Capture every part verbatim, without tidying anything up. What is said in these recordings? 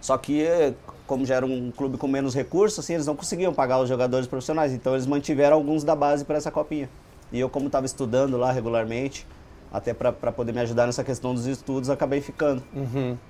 Só que, como já era um clube com menos recursos, assim, eles não conseguiam pagar os jogadores profissionais, então eles mantiveram alguns da base para essa copinha. E eu, como estava estudando lá regularmente, até para poder me ajudar nessa questão dos estudos, acabei ficando. Uhum.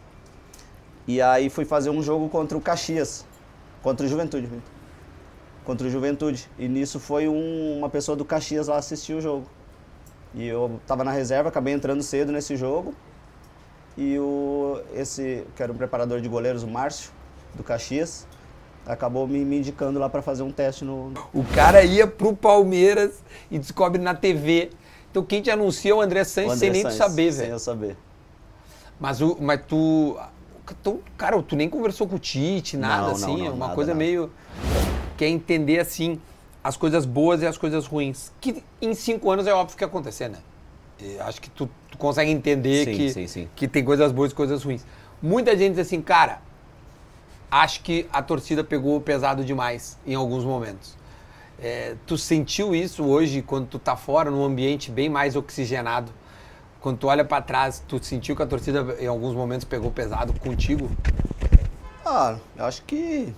E aí fui fazer um jogo contra o Caxias, contra o Juventude. Contra o Juventude. E nisso foi um, uma pessoa do Caxias lá assistir o jogo. E eu estava na reserva, acabei entrando cedo nesse jogo. E o, esse, que era um preparador de goleiros, o Márcio, do Caxias, acabou me, me indicando lá para fazer um teste no... O cara ia pro Palmeiras e descobre na T V. Então quem te anuncia é o André Sanches, o André sem nem Sanches, tu saber, velho. Sem eu saber. Mas, o, mas tu, tu... Cara, tu nem conversou com o Tite, nada não, assim. não, não, é uma nada, coisa nada. meio... Quer entender, assim, as coisas boas e as coisas ruins. Que em cinco anos é óbvio que ia acontecer, né? E acho que tu, tu consegue entender sim, que, sim, sim. que tem coisas boas e coisas ruins. Muita gente diz assim, cara, acho que a torcida pegou pesado demais em alguns momentos. É, tu sentiu isso hoje, quando tu tá fora, num ambiente bem mais oxigenado? Quando tu olha pra trás, tu sentiu que a torcida em alguns momentos pegou pesado contigo? Ah, eu acho que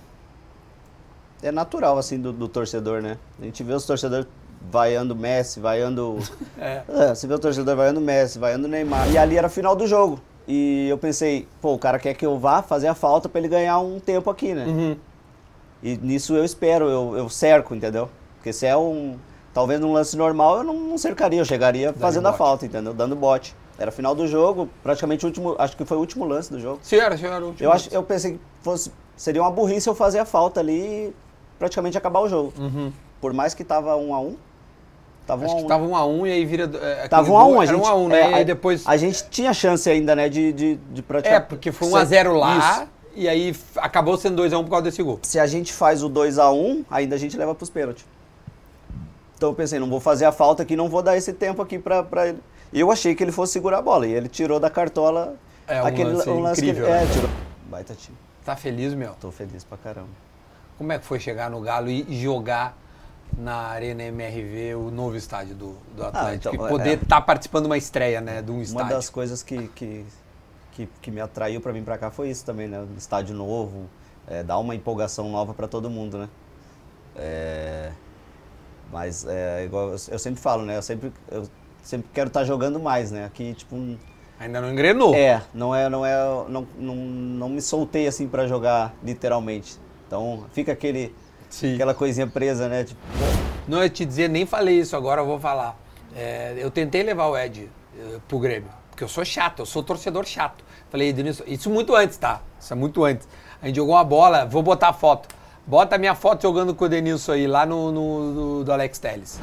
é natural, assim, do, do torcedor, né? A gente vê os torcedores vaiando Messi, vaiando... É. É, você vê o torcedor vaiando Messi, vaiando Neymar. E ali era a final do jogo. E eu pensei, pô, o cara quer que eu vá fazer a falta pra ele ganhar um tempo aqui, né? Uhum. E nisso eu espero, eu, eu cerco, entendeu? Porque se é um... Talvez num lance normal eu não, não cercaria, eu chegaria Dando fazendo bote. a falta, entendeu? Dando bote. Era a final do jogo, praticamente o último... Acho que foi o último lance do jogo. Senhora, senhora, último Eu, acho, eu pensei que fosse, seria uma burrice eu fazer a falta ali e praticamente acabar o jogo. Uhum. Por mais que tava um a um, tava um Acho a que um. tava um a um e aí vira... É, Tava um a um, a era gente... um a um, né? é, e aí a- depois... A gente tinha chance ainda, né, de, de, de praticar. É, porque foi um a zero lá Isso. e aí f- acabou sendo dois a um por causa desse gol. Se a gente faz o dois a um, ainda a gente leva pros pênaltis. Então eu pensei, não vou fazer a falta aqui, não vou dar esse tempo aqui pra, pra ele. E eu achei que ele fosse segurar a bola, e ele tirou da cartola É, um aquele lance um lance incrível, que ele... né? É, tirou. Baita time. Tá feliz, meu? Tô feliz pra caramba. Como é que foi chegar no Galo e jogar na Arena M R V, o novo estádio do, do Atlético? então, e poder é. estar participando de uma estreia, né, de um Uma estádio. das coisas que, que, que, que me atraiu pra vir pra cá foi isso também, né? Um estádio novo, é, dar uma empolgação nova pra todo mundo, né? É, mas, é, igual eu, eu sempre falo, né? Eu sempre, eu sempre quero estar jogando mais, né? Aqui, tipo, um, Ainda não engrenou. é, não é, não é, não, não, não me soltei assim pra jogar literalmente. Então, fica aquele, Sim. aquela coisinha presa, né? Tipo, Não ia te dizer, nem falei isso, agora eu vou falar. É, eu tentei levar o Ed eh, pro Grêmio, porque eu sou chato, eu sou torcedor chato. Falei, Denilson, isso muito antes, tá? Isso é muito antes. A gente jogou uma bola, vou botar a foto. Bota a minha foto jogando com o Denilson aí, lá no, no, no do Alex Telles.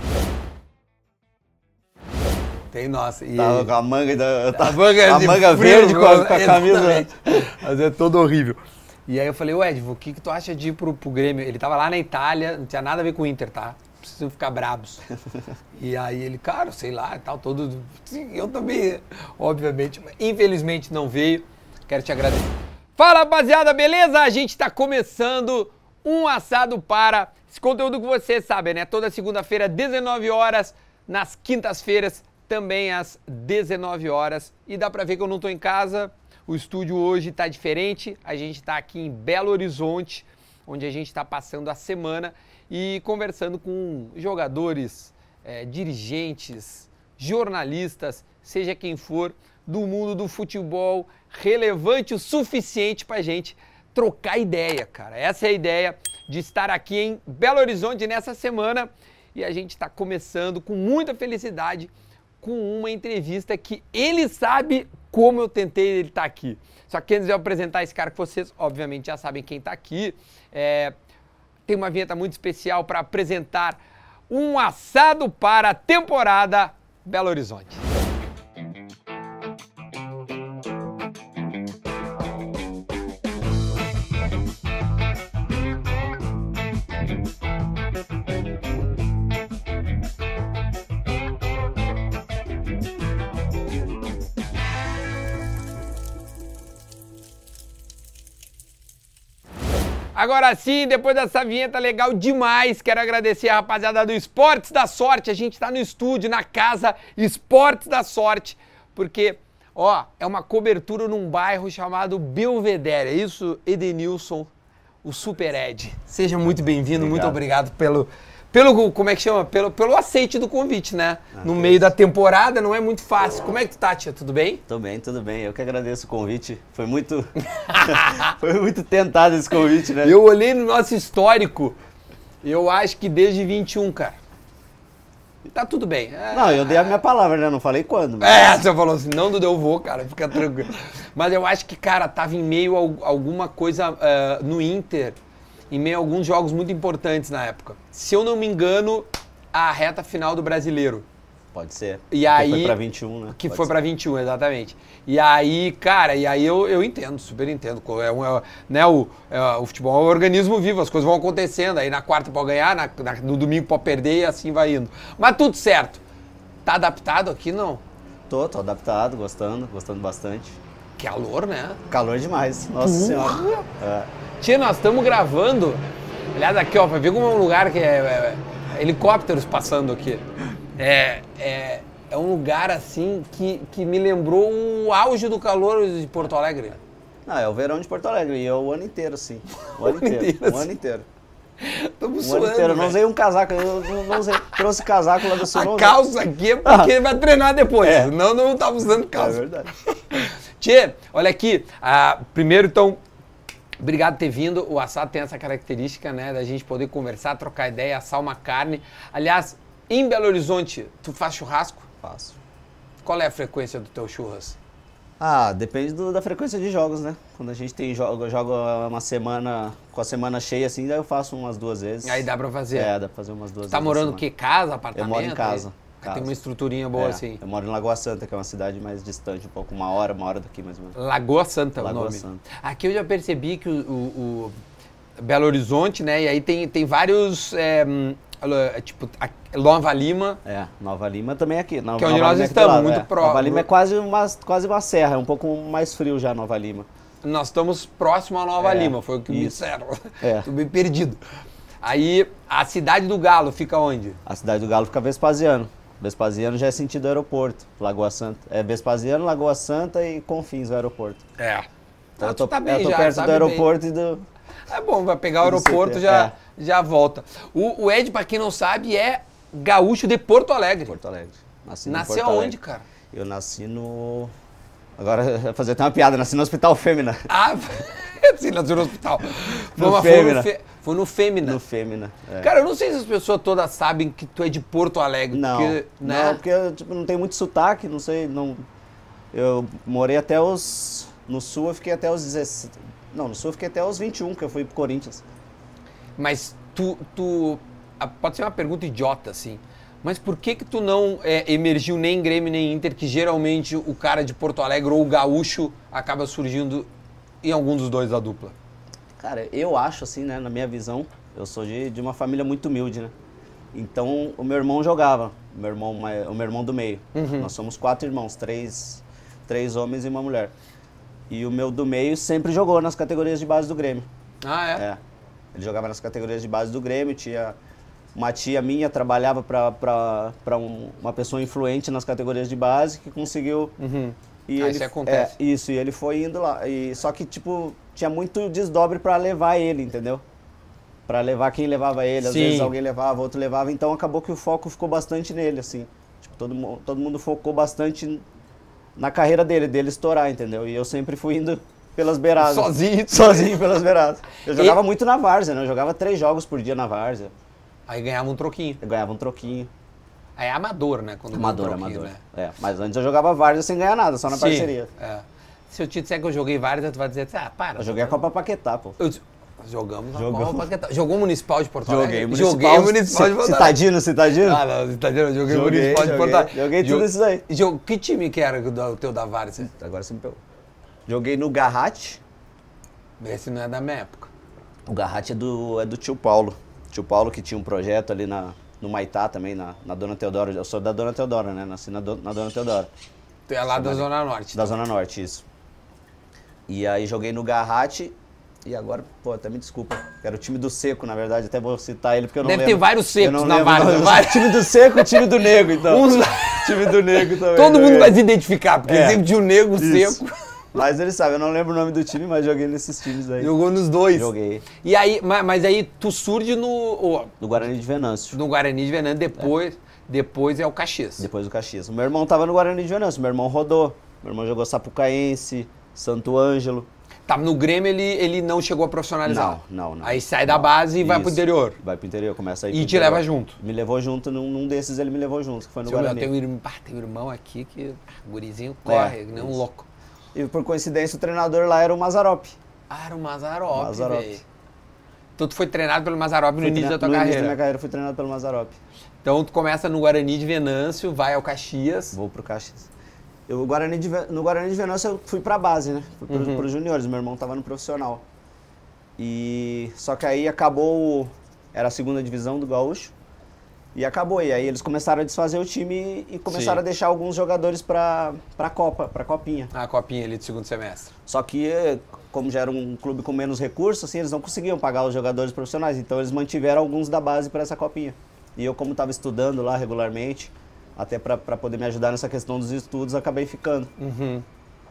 Tem, nossa. E tava com a manga, da, a manga, a de manga frio, verde com a, com a camisa. exatamente. Mas é todo horrível. E aí eu falei, ô Ed, o que, que tu acha de ir pro, pro Grêmio? Ele tava lá na Itália, não tinha nada a ver com o Inter, tá? Não precisam ficar brabos. E aí ele, cara, sei lá, e tal, todo... Sim, eu também, obviamente, mas infelizmente não veio. Quero te agradecer. Fala, rapaziada, beleza? A gente tá começando um assado para... Esse conteúdo que vocês sabem, né? Toda segunda-feira, dezenove horas, nas quintas-feiras, também às dezenove horas. E dá pra ver que eu não tô em casa. O estúdio hoje tá diferente. A gente tá aqui em Belo Horizonte, onde a gente tá passando a semana e conversando com jogadores, é, dirigentes, jornalistas, seja quem for, do mundo do futebol, relevante o suficiente pra gente trocar ideia, cara. Essa é a ideia de estar aqui em Belo Horizonte nessa semana e a gente tá começando com muita felicidade com uma entrevista que ele sabe como eu tentei ele estar aqui. Só que antes de eu apresentar esse cara que vocês, obviamente, já sabem quem está aqui, é, tem uma vinheta muito especial para apresentar um assado para a temporada Belo Horizonte. Agora sim, depois dessa vinheta legal demais, quero agradecer a rapaziada do Esportes da Sorte. A gente tá no estúdio, na casa Esportes da Sorte, porque, Ó, é uma cobertura num bairro chamado Belvedere. É isso, Edenilson, o Super Ed. Seja muito bem-vindo, muito obrigado pelo, pelo, como é que chama? Pelo, pelo aceite do convite, né? Ah, no meio isso. da temporada, não é muito fácil. Como é que tu tá, tia? Tudo bem? Tô bem, tudo bem. Eu que agradeço o convite. Foi muito, foi muito tentado esse convite, né? Eu olhei no nosso histórico, eu acho que desde vinte e um, cara. Tá tudo bem. É, não, eu dei a minha palavra, né? Não falei quando. Mas... É, você falou assim, não, Dudu, eu vou, cara, fica tranquilo. Mas eu acho que, cara, tava em meio a alguma coisa uh, no Inter, em meio a alguns jogos muito importantes na época. Se eu não me engano, a reta final do Brasileiro. Pode ser. E aí, foi pra vinte e um, né? Que Pode foi ser. pra vinte e um, exatamente. E aí, cara, e aí eu, eu entendo, super entendo. É um, é, né, o, é, o futebol é um organismo vivo, as coisas vão acontecendo. Aí na quarta pode ganhar, na, na, no domingo pode perder e assim vai indo. Mas tudo certo. Tá adaptado aqui, não? Tô, tô adaptado, gostando, gostando bastante. Calor, né? Calor demais, nossa uh! senhora. É. Tia, nós estamos gravando. Aliás, aqui, ó, vai ver como é um lugar que é, é, é helicópteros passando aqui. É, é, é um lugar assim que, que me lembrou o auge do calor de Porto Alegre. Não, é o verão de Porto Alegre e é o ano inteiro, sim. O ano inteiro, inteiro, o assim. ano inteiro. Estamos o suando, ano inteiro. Eu não véio. usei um casaco, eu não, não usei. Trouxe casaco lá do sul. A não calça aqui é porque ele vai treinar depois, é. senão não estava usando calça. É verdade. Tchê, olha aqui, ah, primeiro então, obrigado por ter vindo. O assado tem essa característica, né, da gente poder conversar, trocar ideia, assar uma carne. Aliás, em Belo Horizonte, tu faz churrasco? Faço. Qual é a frequência do teu churras? Ah, depende do, da frequência de jogos, né? Quando a gente tem jogo, joga uma semana, com a semana cheia assim, daí eu faço umas duas vezes. Aí dá pra fazer? É, dá pra fazer umas duas tu tá vezes. Tá morando o quê? Casa, apartamento? Eu moro em casa. Aí, casa. Tem uma estruturinha boa é, assim. Eu moro em Lagoa Santa, que é uma cidade mais distante, um pouco, uma hora, uma hora daqui mais ou menos. Lagoa Santa, Lagoa o nome. Santa. Aqui eu já percebi que o, o, o Belo Horizonte, né, e aí tem, tem vários, é, tipo, Nova Lima. É, Nova Lima também é aqui. Nova, que é onde Nova nós Lima estamos, é muito é. próximo. Nova Lima é quase uma, quase uma serra, é um pouco mais frio já Nova Lima. Nós estamos próximo a Nova é, Lima, foi o que me isso. disseram. É. Tô bem perdido. Aí, a cidade do Galo fica onde? A cidade do Galo fica Vespasiano. Vespasiano já é sentido aeroporto, Lagoa Santa. É Vespasiano, Lagoa Santa e Confins, o aeroporto. É. Então, Ah, eu tô, tá bem eu tô já, perto do aeroporto bem. e do... É bom, vai pegar o aeroporto e já, é. já volta. O, o Ed, pra quem não sabe, é gaúcho de Porto Alegre. Porto Alegre. Nasci Nasceu Porto aonde, Alegre. cara? Eu nasci no... Agora, eu vou fazer até uma piada, nasci no Hospital Fêmea. Ah, sim, nasceu no hospital. Foi, No uma, Fêmea. foi, no fe, foi no Fêmea. No Fêmea, é. Cara, eu não sei se as pessoas todas sabem que tu é de Porto Alegre. Não, porque, né? não, porque tipo, não tem muito sotaque, não sei, não... Eu morei até os... No Sul eu fiquei até os dezesseis... Não, no Sul eu fiquei até os vinte e um, que eu fui pro Corinthians. Mas tu, tu... Pode ser uma pergunta idiota, assim. Mas por que que tu não é, emergiu nem Grêmio nem Inter, que geralmente o cara de Porto Alegre ou o gaúcho acaba surgindo em algum dos dois da dupla? Cara, eu acho assim, né, na minha visão, eu sou de, de uma família muito humilde, né? Então, o meu irmão jogava, o meu irmão, o meu irmão do meio. Uhum. Nós somos quatro irmãos, três, três homens e uma mulher. E o meu do meio sempre jogou nas categorias de base do Grêmio. Ah, é? É. Ele jogava nas categorias de base do Grêmio, tinha... Uma tia minha trabalhava para um, uma pessoa influente nas categorias de base que conseguiu... Uhum. E ah, ele, isso acontece. É, isso, e ele foi indo lá. E, só que, tipo, tinha muito desdobre para levar ele, entendeu? Para levar quem levava ele. Às Sim. vezes alguém levava, outro levava. Então acabou que o foco ficou bastante nele, assim. Tipo, todo, todo mundo focou bastante na carreira dele, dele estourar, entendeu? E eu sempre fui indo pelas beiradas. Sozinho. Sozinho pelas beiradas. Eu jogava e... muito na várzea, né? Eu jogava três jogos por dia na várzea. Aí ganhava um troquinho. Eu ganhava um troquinho. Aí é amador, né? Quando Amador, um troquinho, amador. Né? É, mas antes eu jogava várzea sem ganhar nada, só na Sim, parceria. É. Se eu te disser que eu joguei várias, tu vai dizer, ah, para. Eu joguei a Copa Paquetá, pô. Eu, jogamos a Jogamos. Copa Paquetá. Jogou Municipal de Porto Joguei Alegre? municipal. Joguei Municipal de Porto Alegre. Citadino, Citadino? Ah, não, Citadino, eu joguei, Joguei, Municipal de joguei, Porto Alegre. joguei tudo isso aí. Jog... Que time que era o teu da Várzea? Agora você me pegou. Joguei no Garratti. Esse não é da minha época. O Garratti é do, é do tio Paulo. Tio Paulo que tinha um projeto ali na, no Maitá também, na, na Dona Teodora. Eu sou da Dona Teodora, né? Nasci na, do, na Dona Teodora. Tu é lá da Zona Norte. Da tá? Zona Norte, isso. E aí joguei no Garratti E agora, pô, até me desculpa. Era o time do Seco, na verdade. Até vou citar ele porque eu não Deve lembro. ter vários secos na lembro, várzea. não, Vários. time do Seco e o time do Nego, então. Uns- time do Nego também. Todo mundo também. vai se identificar, porque É. sempre tinha o nego Isso. seco. Mas ele sabe, eu não lembro o nome do time, mas joguei nesses times aí. Jogou nos dois. Joguei. E aí, ma- mas aí tu surge no, ó, Do Guarani de Venâncio. no Guarani de Venâncio, depois, depois é o Caxias. Depois do Caxias. O meu irmão tava no Guarani de Venâncio. Meu irmão rodou. Meu irmão jogou Sapucaense, Santo Ângelo. Tá, no Grêmio ele, ele não chegou a profissionalizar. Não, não, não. Aí sai da base e vai pro Isso. interior. Vai pro interior, começa a ir E pro te interior. leva junto. Me levou junto, num, num desses ele me levou junto, que foi no Seu, meu, Guarani. tem, um, irmão- ah, tem um irmão aqui que ah, o gurizinho corre, que nem um isso. louco. E por coincidência o treinador lá era o Mazarop. Ah, era o Mazarop, Mazarop. velho. Então tu foi treinado pelo Mazarop no Fui início da treina- tua no carreira. início da minha carreira fui treinado pelo Mazarop. Então tu começa no Guarani de Venâncio, vai ao Caxias. Vou pro Caxias. Eu, o Guarani de, Ve- no Guarani de Venâncio eu fui pra base, né? Fui pro, Uhum. pros juniores, meu irmão tava no profissional. E só que aí acabou, o- era a segunda divisão do Gaúcho. E acabou, e aí eles começaram a desfazer o time e começaram Sim. a deixar alguns jogadores pra, pra Copa, pra Copinha. A copinha ali do segundo semestre. Só que, eh, como já era um clube com menos recursos, assim, eles não conseguiam pagar os jogadores profissionais. Então eles mantiveram alguns da base para essa Copinha. E eu, como estava estudando lá regularmente, até para poder me ajudar nessa questão dos estudos, acabei ficando. Uhum.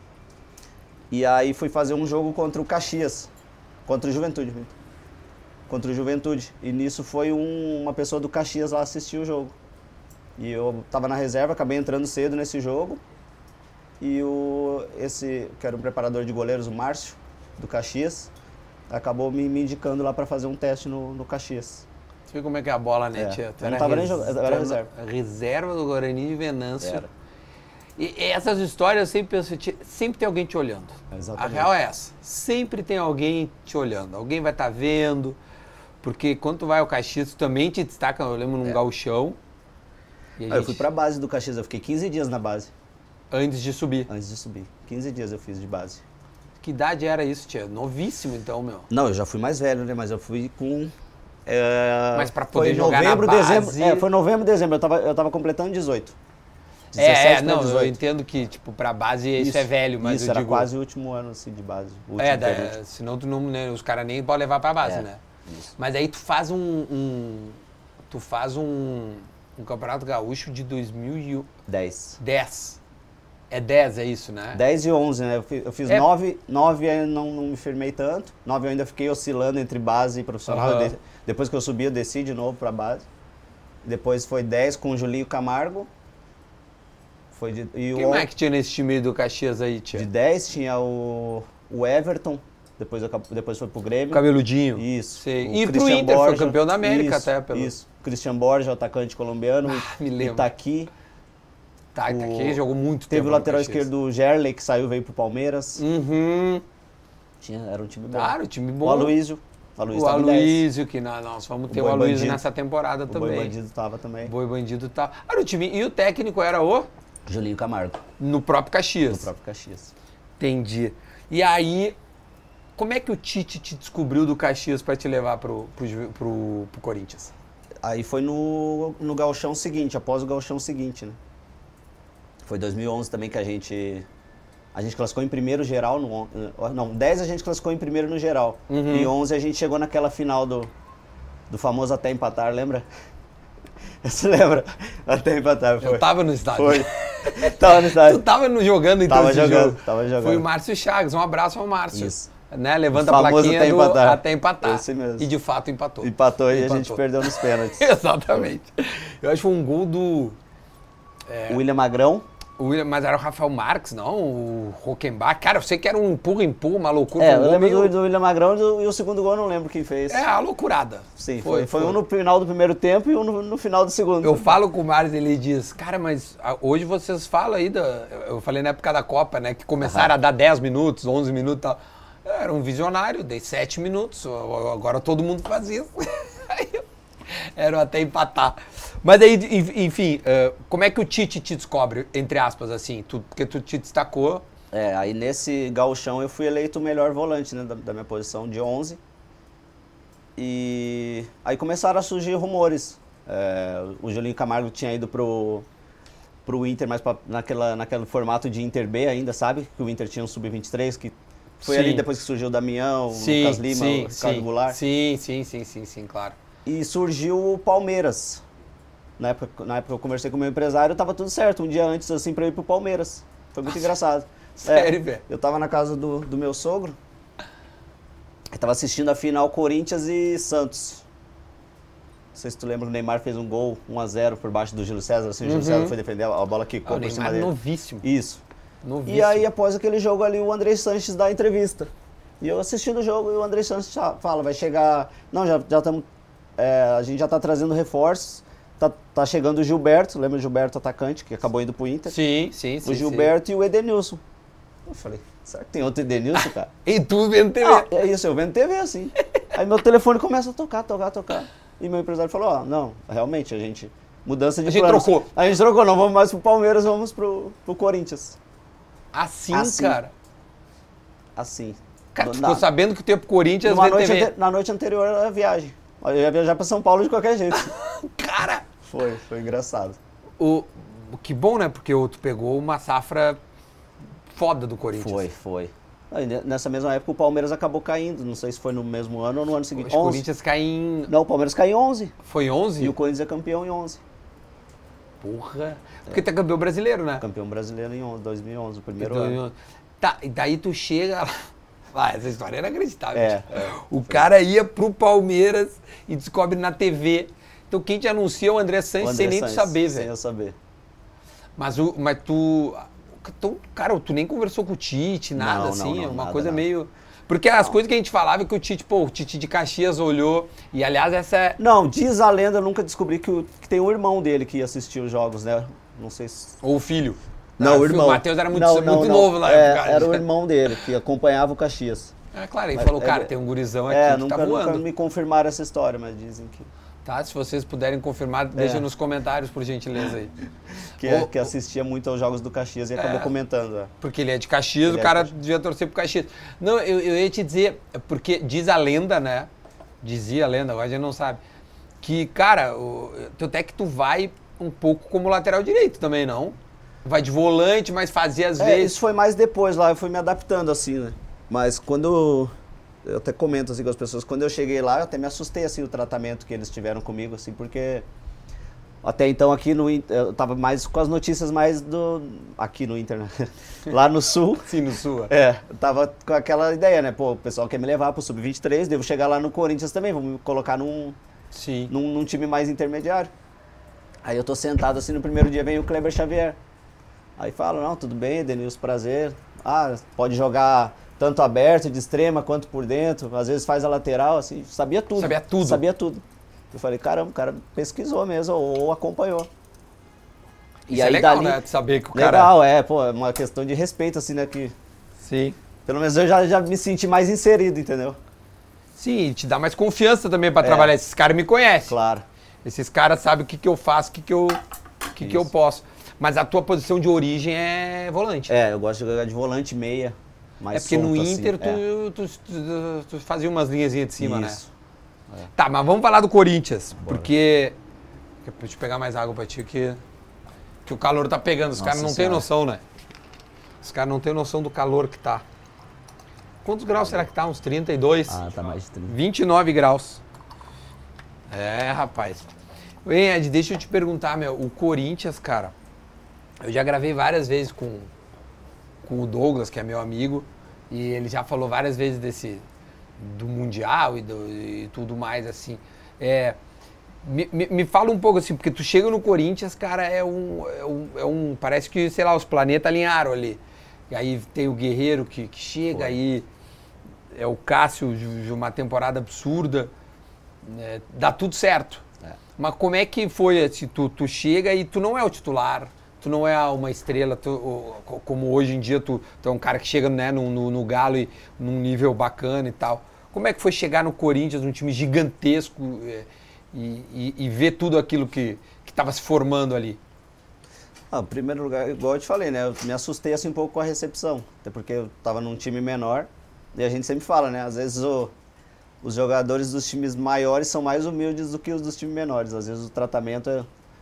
E aí fui fazer um jogo contra o Caxias, contra o Juventude. minto. Contra o Juventude. E nisso foi um- uma pessoa do Caxias lá assistir o jogo. E eu tava na reserva, acabei entrando cedo nesse jogo. E o, esse, que era o preparador de goleiros, o Márcio, do Caxias, acabou me, me indicando lá para fazer um teste no, no Caxias. Você vê como é que é a bola, né, É, tia? Tu eu não era tava nem res- jogando, eu era tu reserva. Reserva do Guarani de Venâncio. Era. E e essas histórias eu sempre penso, tia, sempre tem alguém te olhando. Exatamente. A real é essa. Sempre tem alguém te olhando. Alguém vai estar vendo. Porque quando tu vai ao Caxias, tu também te destaca, eu lembro, num É. gauchão. E a Ah, eu fui gente- pra base do Caxias, eu fiquei quinze dias na base, Antes de subir. antes de subir. quinze dias eu fiz de base. Que idade era isso, tia? Novíssimo, então, meu. Não, eu já fui mais velho, né? Mas eu fui com... é, Mas pra poder foi jogar na novembro, base- dezembro, é, foi novembro, dezembro, eu tava, eu tava completando dezoito. É, é, dezessete pra não, eu dezoito. entendo que, tipo, pra base isso, é velho, mas Isso, eu era digo... quase o último ano, assim, de base. O último, É, da, penúltimo. senão tu não, né, os caras nem podem levar pra base, É, né? isso. Mas aí tu faz um, um- tu faz um, um Campeonato Gaúcho de dois mil e dez. dez. É dez, é isso, né? dez e onze, né? Eu fiz, eu fiz É. nove, nove eu não, não me firmei tanto. nove eu ainda fiquei oscilando entre base e profissional. Aham. Eu de- depois que eu subi, eu desci de novo pra base. Depois foi dez com o Julinho Camargo. Foi de, e Quem o, mais que tinha nesse time do Caxias aí, tia? de dez tinha o, o Everton. Depois, eu, depois foi pro Grêmio. Cabeludinho. Isso. Sei. O E pro Christian Inter, foi Borja. campeão da América Isso, até. Pelo... Isso. Christian Borja, o atacante colombiano. Ah, me lembro. Itaqui. Tá, tá O- aqui, jogou muito Teve tempo o no lateral Caxias. esquerdo, o Gerley, que saiu e veio pro Palmeiras. Uhum. Tinha, era um time bom. Claro, time bom. O Aloysio. O Aloysio O tava em dez. Aloysio, que nós, nós vamos ter o, Boi Aloysio Bandido. nessa temporada O também. Boi Bandido tava também. Boi Bandido tá. Ah, o time. E o técnico era o? Julinho Camargo, No próprio Caxias. do próprio Caxias. Entendi. E aí, como é que o Tite te descobriu do Caxias para te levar pro, pro, Ju- pro, pro Corinthians? Aí foi no, no gauchão seguinte, após o gauchão seguinte, né? Foi dois mil e onze também que a gente... A gente classificou em primeiro geral, no, on- não, dez a gente classificou em primeiro no geral. Uhum. E onze a gente chegou naquela final do, do famoso até empatar, lembra? Você lembra? Até empatar, foi. Eu tava no estádio. Foi. Tava no Tu estádio. tava no, jogando então Tava esse jogando, jogo. tava jogando. Foi o Márcio Chagas. Um abraço ao Márcio. Isso. Né? Levanta O a famoso plaquinha até do empatar. até empatar. Esse mesmo. E de fato empatou. Empatou e a Empatou. gente perdeu nos pênaltis. Exatamente. Eu acho que foi um gol do... O William Magrão. o William, mas era o Rafael Marques, não? O Rockenbach. Cara, eu sei que era um empurra-empurra, uma loucura. É, foi um eu gol lembro meio- do, do William Magrão e, do- e o segundo gol eu não lembro quem fez. É, a loucurada. Sim, foi, foi, um no final do primeiro tempo e um no, no final do segundo. Eu falo com o Marcos, ele diz, cara, mas ah, hoje vocês falam aí, da, eu falei na época da Copa, né, que começaram a dar dez minutos, onze minutos e tal. Eu era um visionário, dei sete minutos, agora todo mundo faz isso. Aí eu- Era até empatar. Mas aí, en- enfim, eh, como é que o Tite te descobre, entre aspas, assim, tu, porque tu te destacou. É, aí nesse gauchão eu fui eleito o melhor volante, né, da, da minha posição de onze. E aí começaram a surgir rumores. É, o Julinho Camargo tinha ido pro, pro Inter, mas pra, naquela, naquele formato de Inter B ainda, sabe? Que o Inter tinha um sub vinte e três que Foi Sim. ali depois que surgiu o Damião, o Sim, Lucas Lima, sim, o Ricardo sim. Goulart. Sim, sim, sim, sim, sim, claro. E surgiu o Palmeiras. Na época, na época eu conversei com o meu empresário, tava tudo certo. Um dia antes, assim, pra eu ir pro Palmeiras. Foi muito engraçado. Sério, É, velho? eu tava na casa do, do meu sogro. Eu tava assistindo a final Corinthians e Santos. Não sei se tu lembra que o Neymar fez um gol um a zero por baixo do Júlio César. Assim, o Júlio Uhum. César foi defender, a bola Ah, quicou o por cima Neymar dele. novíssimo. Isso. Novíssimo. E aí, após aquele jogo ali, o André Sanches dá a entrevista. E eu assistindo o jogo e o André Sanches fala, vai chegar... Não, já estamos... É, a gente já tá trazendo reforços. Tá, tá chegando o Gilberto, lembra o Gilberto, atacante, que acabou indo pro Inter? Sim, sim, sim. O Gilberto sim. E o Edenilson. Eu falei, será que tem outro Edenilson, cara? E tu vendo T V? Ah, é isso, eu vendo T V assim. Aí meu telefone começa a tocar, tocar, tocar. E meu empresário falou, ó, oh, não, realmente, a gente... Mudança de A gente planos. trocou. A gente trocou, não vamos mais pro Palmeiras, vamos pro, pro Corinthians. Assim, Assim. cara? Assim. Cara, tu Na- ficou sabendo que o tempo Corinthians numa vê noite T V. ante- Na noite anterior era a viagem. Eu ia viajar pra São Paulo de qualquer jeito. Cara! Foi, foi engraçado. O, o que bom, né? Porque o- tu pegou uma safra foda do Corinthians. Foi, foi. Aí, ne- nessa mesma época o Palmeiras acabou caindo, não sei se foi no mesmo ano ou no ano seguinte. Acho que o onze. Corinthians cai em... Não, o Palmeiras caiu em onze. Foi onze? E o Corinthians é campeão em onze. Porra! Porque tu é campeão brasileiro, né? Campeão brasileiro em onze, dois mil e onze, o primeiro Então, ano. Tá, e daí tu chega lá. Ah, essa história era inacreditável. É, tipo. é. O cara ia pro Palmeiras e descobre na T V. Então quem te anuncia é o André Sanches O sem André nem tu Sanches, saber, Sem velho. eu saber. Mas, o, mas tu, tu. Cara, tu nem conversou com o Tite, nada Não, assim. não, é não, uma nada, coisa nada. meio. Porque as Não. coisas que a gente falava é que o Tite, pô, o Tite de Caxias olhou. E aliás, essa é. Não, diz a lenda, eu nunca descobri que, o- que tem um irmão dele que ia assistir os jogos, né? Não sei se... Ou o filho. Não, Ah, o irmão. O Matheus era muito, Não, muito não, não. novo na É, época. era o irmão dele, que acompanhava o Caxias. É claro, ele Mas falou, é- cara, tem um gurizão aqui É, que nunca, tá nunca voando. me confirmaram essa história, mas dizem que, Tá, se vocês puderem confirmar, deixa É. nos comentários, por gentileza aí. que, Ô, que assistia muito aos jogos do Caxias e acabou É. comentando. é. Porque ele é de Caxias, Ele o é cara de Caxias. devia torcer pro Caxias. Não, eu, eu ia te dizer, porque diz a lenda, né? Dizia a lenda, agora a gente não sabe. Que, cara, o, tu- até que tu vai um pouco como lateral direito também, não? Vai de volante, mas fazia às É, vezes. isso foi mais depois lá, eu fui me adaptando assim, né? Mas quando... Eu até comento assim com as pessoas, quando eu cheguei lá, eu até me assustei assim o tratamento que eles tiveram comigo, assim, porque até então aqui no Inter, eu tava mais com as notícias mais do... Aqui no Inter, né? Lá no Sul. Sim, no sua. É, eu tava com aquela ideia, né? Pô, o pessoal quer me levar pro sub vinte e três, devo chegar lá no Corinthians também, vou me colocar num, Sim. num, num time mais intermediário. Aí eu tô sentado assim, no primeiro dia vem o Kleber Xavier. Aí fala, não, tudo bem, Denilson, prazer. Ah, pode jogar tanto aberto, de extrema, quanto por dentro. Às vezes faz a lateral, assim, sabia tudo. Sabia tudo. Sabia tudo. Eu falei, caramba, o cara pesquisou mesmo, ou, ou acompanhou. Isso é legal, né? De saber que o cara... Legal, é, pô, é uma questão de respeito, assim, né, que... Sim. Pelo menos eu já, já me senti mais inserido, entendeu? Sim, te dá mais confiança também pra É. trabalhar. Esses caras me conhecem. Claro. Esses caras sabem o que, que eu faço, o que, que, eu, o que, que eu Isso. posso. Mas a tua posição de origem é volante. É, eu gosto de jogar de volante meia, mais É porque no solto, assim, Inter tu, é. tu, tu- tu fazia umas linhazinhas de cima, Isso. né? Tá, mas vamos falar do Corinthians. Bora. Porque. Deixa eu pegar mais água pra ti que. Que o calor tá pegando. Os Nossa caras não têm Senhora. noção, né? Os caras não têm noção do calor que tá. Quantos graus será que tá? Uns trinta e dois? Ah, tá mais de trinta. vinte e nove graus. É, rapaz. Ei, Ed, deixa eu te perguntar, meu. O Corinthians, cara. Eu já gravei várias vezes com, com o Douglas, que é meu amigo. E ele já falou várias vezes desse. Do Mundial e, do, e tudo mais, assim. É. Me, me, me fala um pouco assim, porque tu chega no Corinthians, cara, é um. É um, é um parece que, sei lá, os planetas alinharam ali. E aí tem o Guerreiro que, que chega, Foi. aí é o Cássio de, de uma temporada absurda. É, dá tudo certo. É. Mas como é que foi, assim, tu, tu chega e tu não é o titular, tu não é uma estrela, tu, o- co- como hoje em dia tu, tu é um cara que chega, né, no, no, no Galo e num nível bacana e tal. Como é que foi chegar no Corinthians, um time gigantesco, é, e, e, e ver tudo aquilo que estava se formando ali? Ah, em primeiro lugar, igual eu te falei, né? Eu me assustei assim um pouco com a recepção. Até porque eu tava num time menor. E a gente sempre fala, né? Às vezes o- os jogadores dos times maiores são mais humildes do que os dos times menores. Às vezes o tratamento é-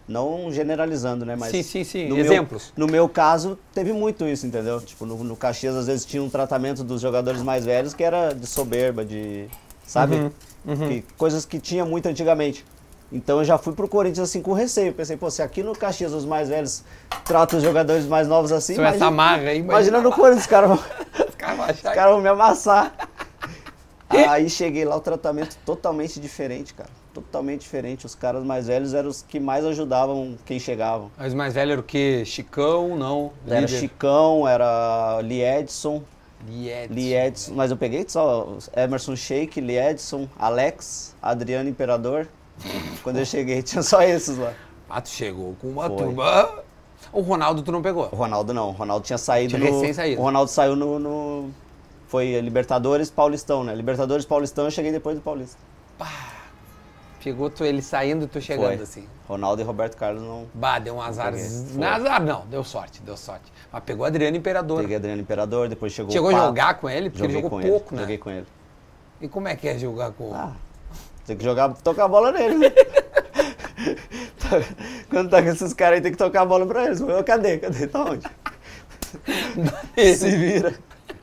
Não generalizando, né? Mas sim, sim, sim. no Exemplos. Meu, no meu caso, teve muito isso, entendeu? Tipo, no, no Caxias, às vezes, tinha um tratamento dos jogadores mais velhos que era de soberba, de... Sabe? Uhum, uhum. Que, coisas que tinha muito antigamente. Então eu já fui pro Corinthians assim com receio. Pensei, pô, se aqui no Caxias os mais velhos tratam os jogadores mais novos assim... Só essa marra aí, imagina no Corinthians, os caras vão, Os caras vão achar os caras vão me amassar. Aí cheguei lá, o tratamento totalmente diferente, cara. Totalmente diferente. Os caras mais velhos eram os que mais ajudavam quem chegavam. Os mais velhos eram o quê? Chicão, não? Era Líder. Chicão, era Lee Edson. Lee Edson. Lee Edson, mas eu peguei só Emerson Sheik, Lee Edson, Alex, Adriano Imperador. Quando eu cheguei tinha só esses lá. Ah, tu chegou com uma Foi. turma. O Ronaldo tu não pegou? O Ronaldo não, o Ronaldo tinha saído Tinha no... recém saído. O Ronaldo saiu no... no... Foi Libertadores, Paulistão, né? Libertadores, Paulistão, eu cheguei depois do Paulista. Pegou tu, ele saindo e tu chegando Foi. assim. Ronaldo e Roberto Carlos não... Bah, deu um azar. peguei. Foi. Não, azar não, deu sorte, deu sorte. Mas pegou Adriano Imperador. Peguei Adriano Imperador, depois chegou Chegou o a Pato. jogar com ele? Porque Joguei ele jogou com pouco, ele. né? Joguei com ele. E como é que é jogar com... Ah, tem que jogar, tocar a bola nele, né? Quando tá com esses caras aí, tem que tocar a bola pra eles. Eu, cadê? Cadê? Tá onde? Se vira.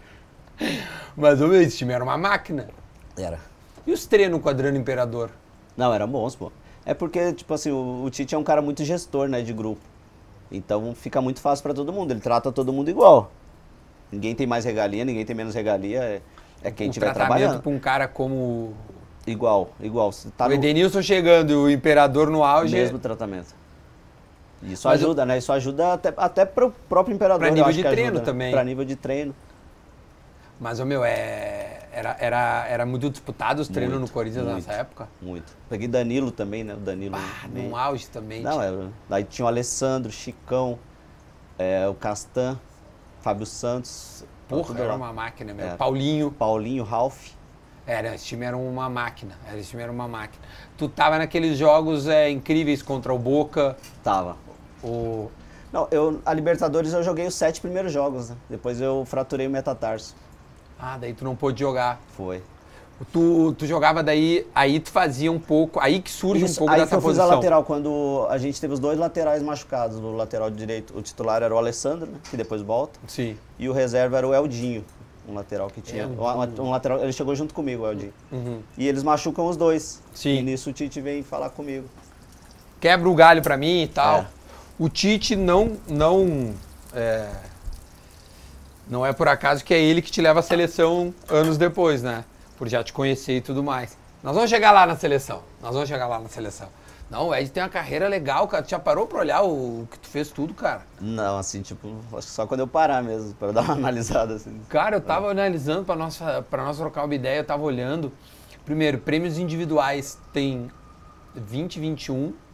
Mas o meu, esse time era uma máquina. Era. E os treinos com o Adriano Imperador? Não, eram bons, pô. É porque, tipo assim, o, o Tite é um cara muito gestor, né, de grupo. Então fica muito fácil pra todo mundo. Ele trata todo mundo igual. Ninguém tem mais regalia, ninguém tem menos regalia. É, é quem Um estiver tratamento trabalhando. pra um cara como Igual, igual. Você tá o no Edenilson chegando e o Imperador no auge. mesmo tratamento. Isso Mas ajuda, né? Isso ajuda até, até pro próprio Imperador. Pra eu nível acho de que treino ajuda, também. Pra nível de treino. Mas, ô meu, é... era, era, era muito disputado os treinos Muito, no Corinthians muito. nessa época. Muito. Peguei Danilo também, né? O Danilo. Ah, meio- num auge também. Não, tinha- era. Daí tinha o Alessandro, Chicão, é, o Castan, Fábio Santos. Porra, tudo era lá. uma máquina mesmo. Era. Paulinho. Paulinho, Ralph. Era, esse time era uma máquina. Era, esse time era uma máquina. Tu tava naqueles jogos é, incríveis contra o Boca, Tava. o... Não, eu, a Libertadores eu joguei os sete primeiros jogos, né? Depois eu fraturei o metatarso. Ah, daí tu não pôde jogar. Foi. Tu, tu jogava daí, aí tu fazia um pouco, aí que surge um Isso, pouco aí que dessa eu fiz a posição. lateral, quando a gente teve os dois laterais machucados. O lateral direito, o titular era o Alessandro, né? Que depois volta. Sim. E o reserva era o Eldinho, um lateral que tinha. Eldinho. Um, um lateral, ele chegou junto comigo, o Eldinho. Uhum. E eles machucam os dois. Sim. E nisso o Tite vem falar comigo. Quebra o galho pra mim e tal. É. O Tite não, não, é, não é por acaso que é ele que te leva à seleção anos depois, né? Por já te conhecer e tudo mais. Nós vamos chegar lá na seleção. Nós vamos chegar lá na seleção. Não, o Ed tem uma carreira legal, cara. Tu já parou pra olhar o, o que tu fez tudo, cara? Não, assim, tipo, acho que só quando eu parar mesmo, pra dar uma analisada, assim. Cara, eu tava analisando pra nós, pra nós trocar uma ideia, eu tava olhando. Primeiro, prêmios individuais tem vinte, vinte e um.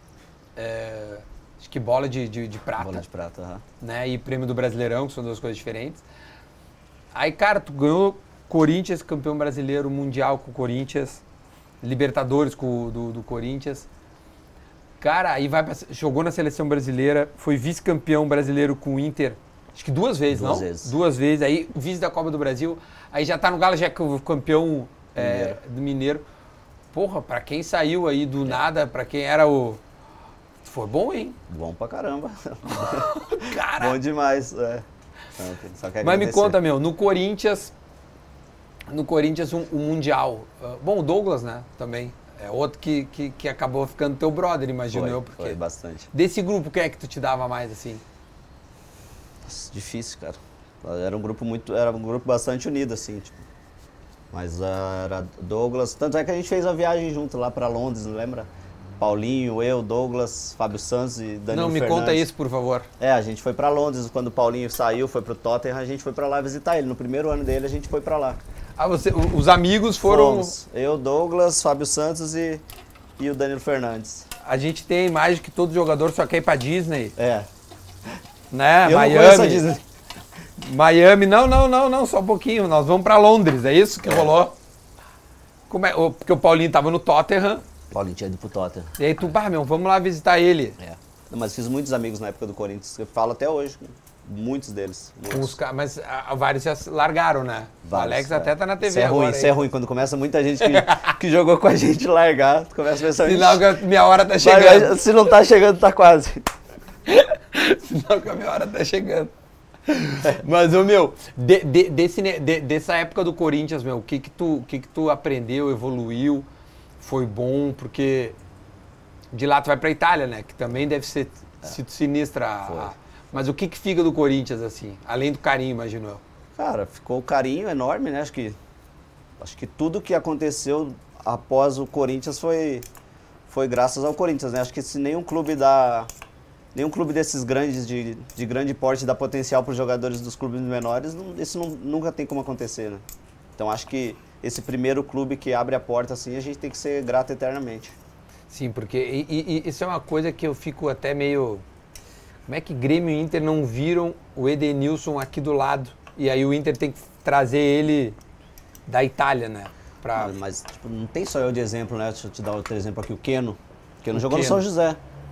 É, acho que bola de, de, de prata. Bola de prata, aham. Né? E prêmio do Brasileirão, que são duas coisas diferentes. Aí, cara, tu ganhou Corinthians, campeão brasileiro, mundial com o Corinthians, Libertadores com o do, do Corinthians. Cara, aí vai pra, jogou na seleção brasileira, foi vice-campeão brasileiro com o Inter, acho que duas vezes, Duas não? vezes. Duas vezes, aí vice da Copa do Brasil, aí já tá no Galo, já é campeão é, Mineiro. do Mineiro. Porra, pra quem saiu aí do nada, pra quem era o... Foi bom, hein? Bom pra caramba. Cara! Bom demais, é. Só que Mas me agradecer. conta, meu, no Corinthians, no Corinthians um, um Mundial, uh, bom, o Douglas, né, também, é outro que, que, que acabou ficando teu brother, imagino Foi, eu, porque... foi bastante. Desse grupo, quem é que tu te dava mais, assim? Nossa, difícil, cara. Era um grupo muito, era um grupo bastante unido, assim, tipo. Mas ah, era Douglas, tanto é que a gente fez a viagem junto lá pra Londres, não lembra? Paulinho, eu, Douglas, Fábio Santos e Danilo Não, me Fernandes. conta isso, por favor. É, a gente foi pra Londres, quando o Paulinho saiu, foi pro Tottenham, a gente foi pra lá visitar ele. No primeiro ano dele, a gente foi pra lá. Ah, você, o- os amigos foram... Fomos. Eu, Douglas, Fábio Santos e, e o Danilo Fernandes. A gente tem a imagem que todo jogador só quer ir pra Disney, É. né, eu não conheço a Miami. Disney. Miami, não, não, não, não, só um pouquinho, nós vamos pra Londres, é isso que rolou? Como é, o- porque o Paulinho tava no Tottenham, Paulinho tinha ido pro Tottenham. e aí tu, bah, meu, vamos lá visitar ele. É. Não, mas fiz muitos amigos na época do Corinthians, que eu falo até hoje. Muitos deles. Com Muitos. os ca- Mas ah, vários já se largaram, né? O Vários, Alex é. até tá na T V Isso é agora. ruim, isso é ruim. Quando começa muita gente que, que jogou com a gente largar, tu começa a pensar... Sinal que a minha hora tá vai, chegando. vai, se não tá chegando, tá quase. Sinal que a minha hora tá chegando. Mas, ô, meu, de- de- desse ne- de- dessa época do Corinthians, meu, o que que tu, o que que tu aprendeu, evoluiu, foi bom? Porque de lá tu vai pra Itália, né? Que também deve ser sido sinistra. a- Foi. a- Mas o que que fica do Corinthians, assim? Além do carinho, imagino eu. Cara, ficou um carinho enorme, né? Acho que, acho que tudo que aconteceu após o Corinthians foi, foi graças ao Corinthians, né? Acho que se nenhum clube dá... Nenhum clube desses grandes, de, de grande porte, dá potencial para os jogadores dos clubes menores, não, isso não- nunca tem como acontecer, né? Então acho que esse primeiro clube que abre a porta assim, a gente tem que ser grato eternamente. Sim, porque e- e- e isso é uma coisa que eu fico até meio... Como é que Grêmio e Inter não viram o Edenilson aqui do lado? E aí o Inter tem que trazer ele da Itália, né? Pra... Mas, mas, tipo, não tem só eu de exemplo, né? Deixa eu te dar outro exemplo aqui, o Keno. O Keno O jogou Keno. no São José.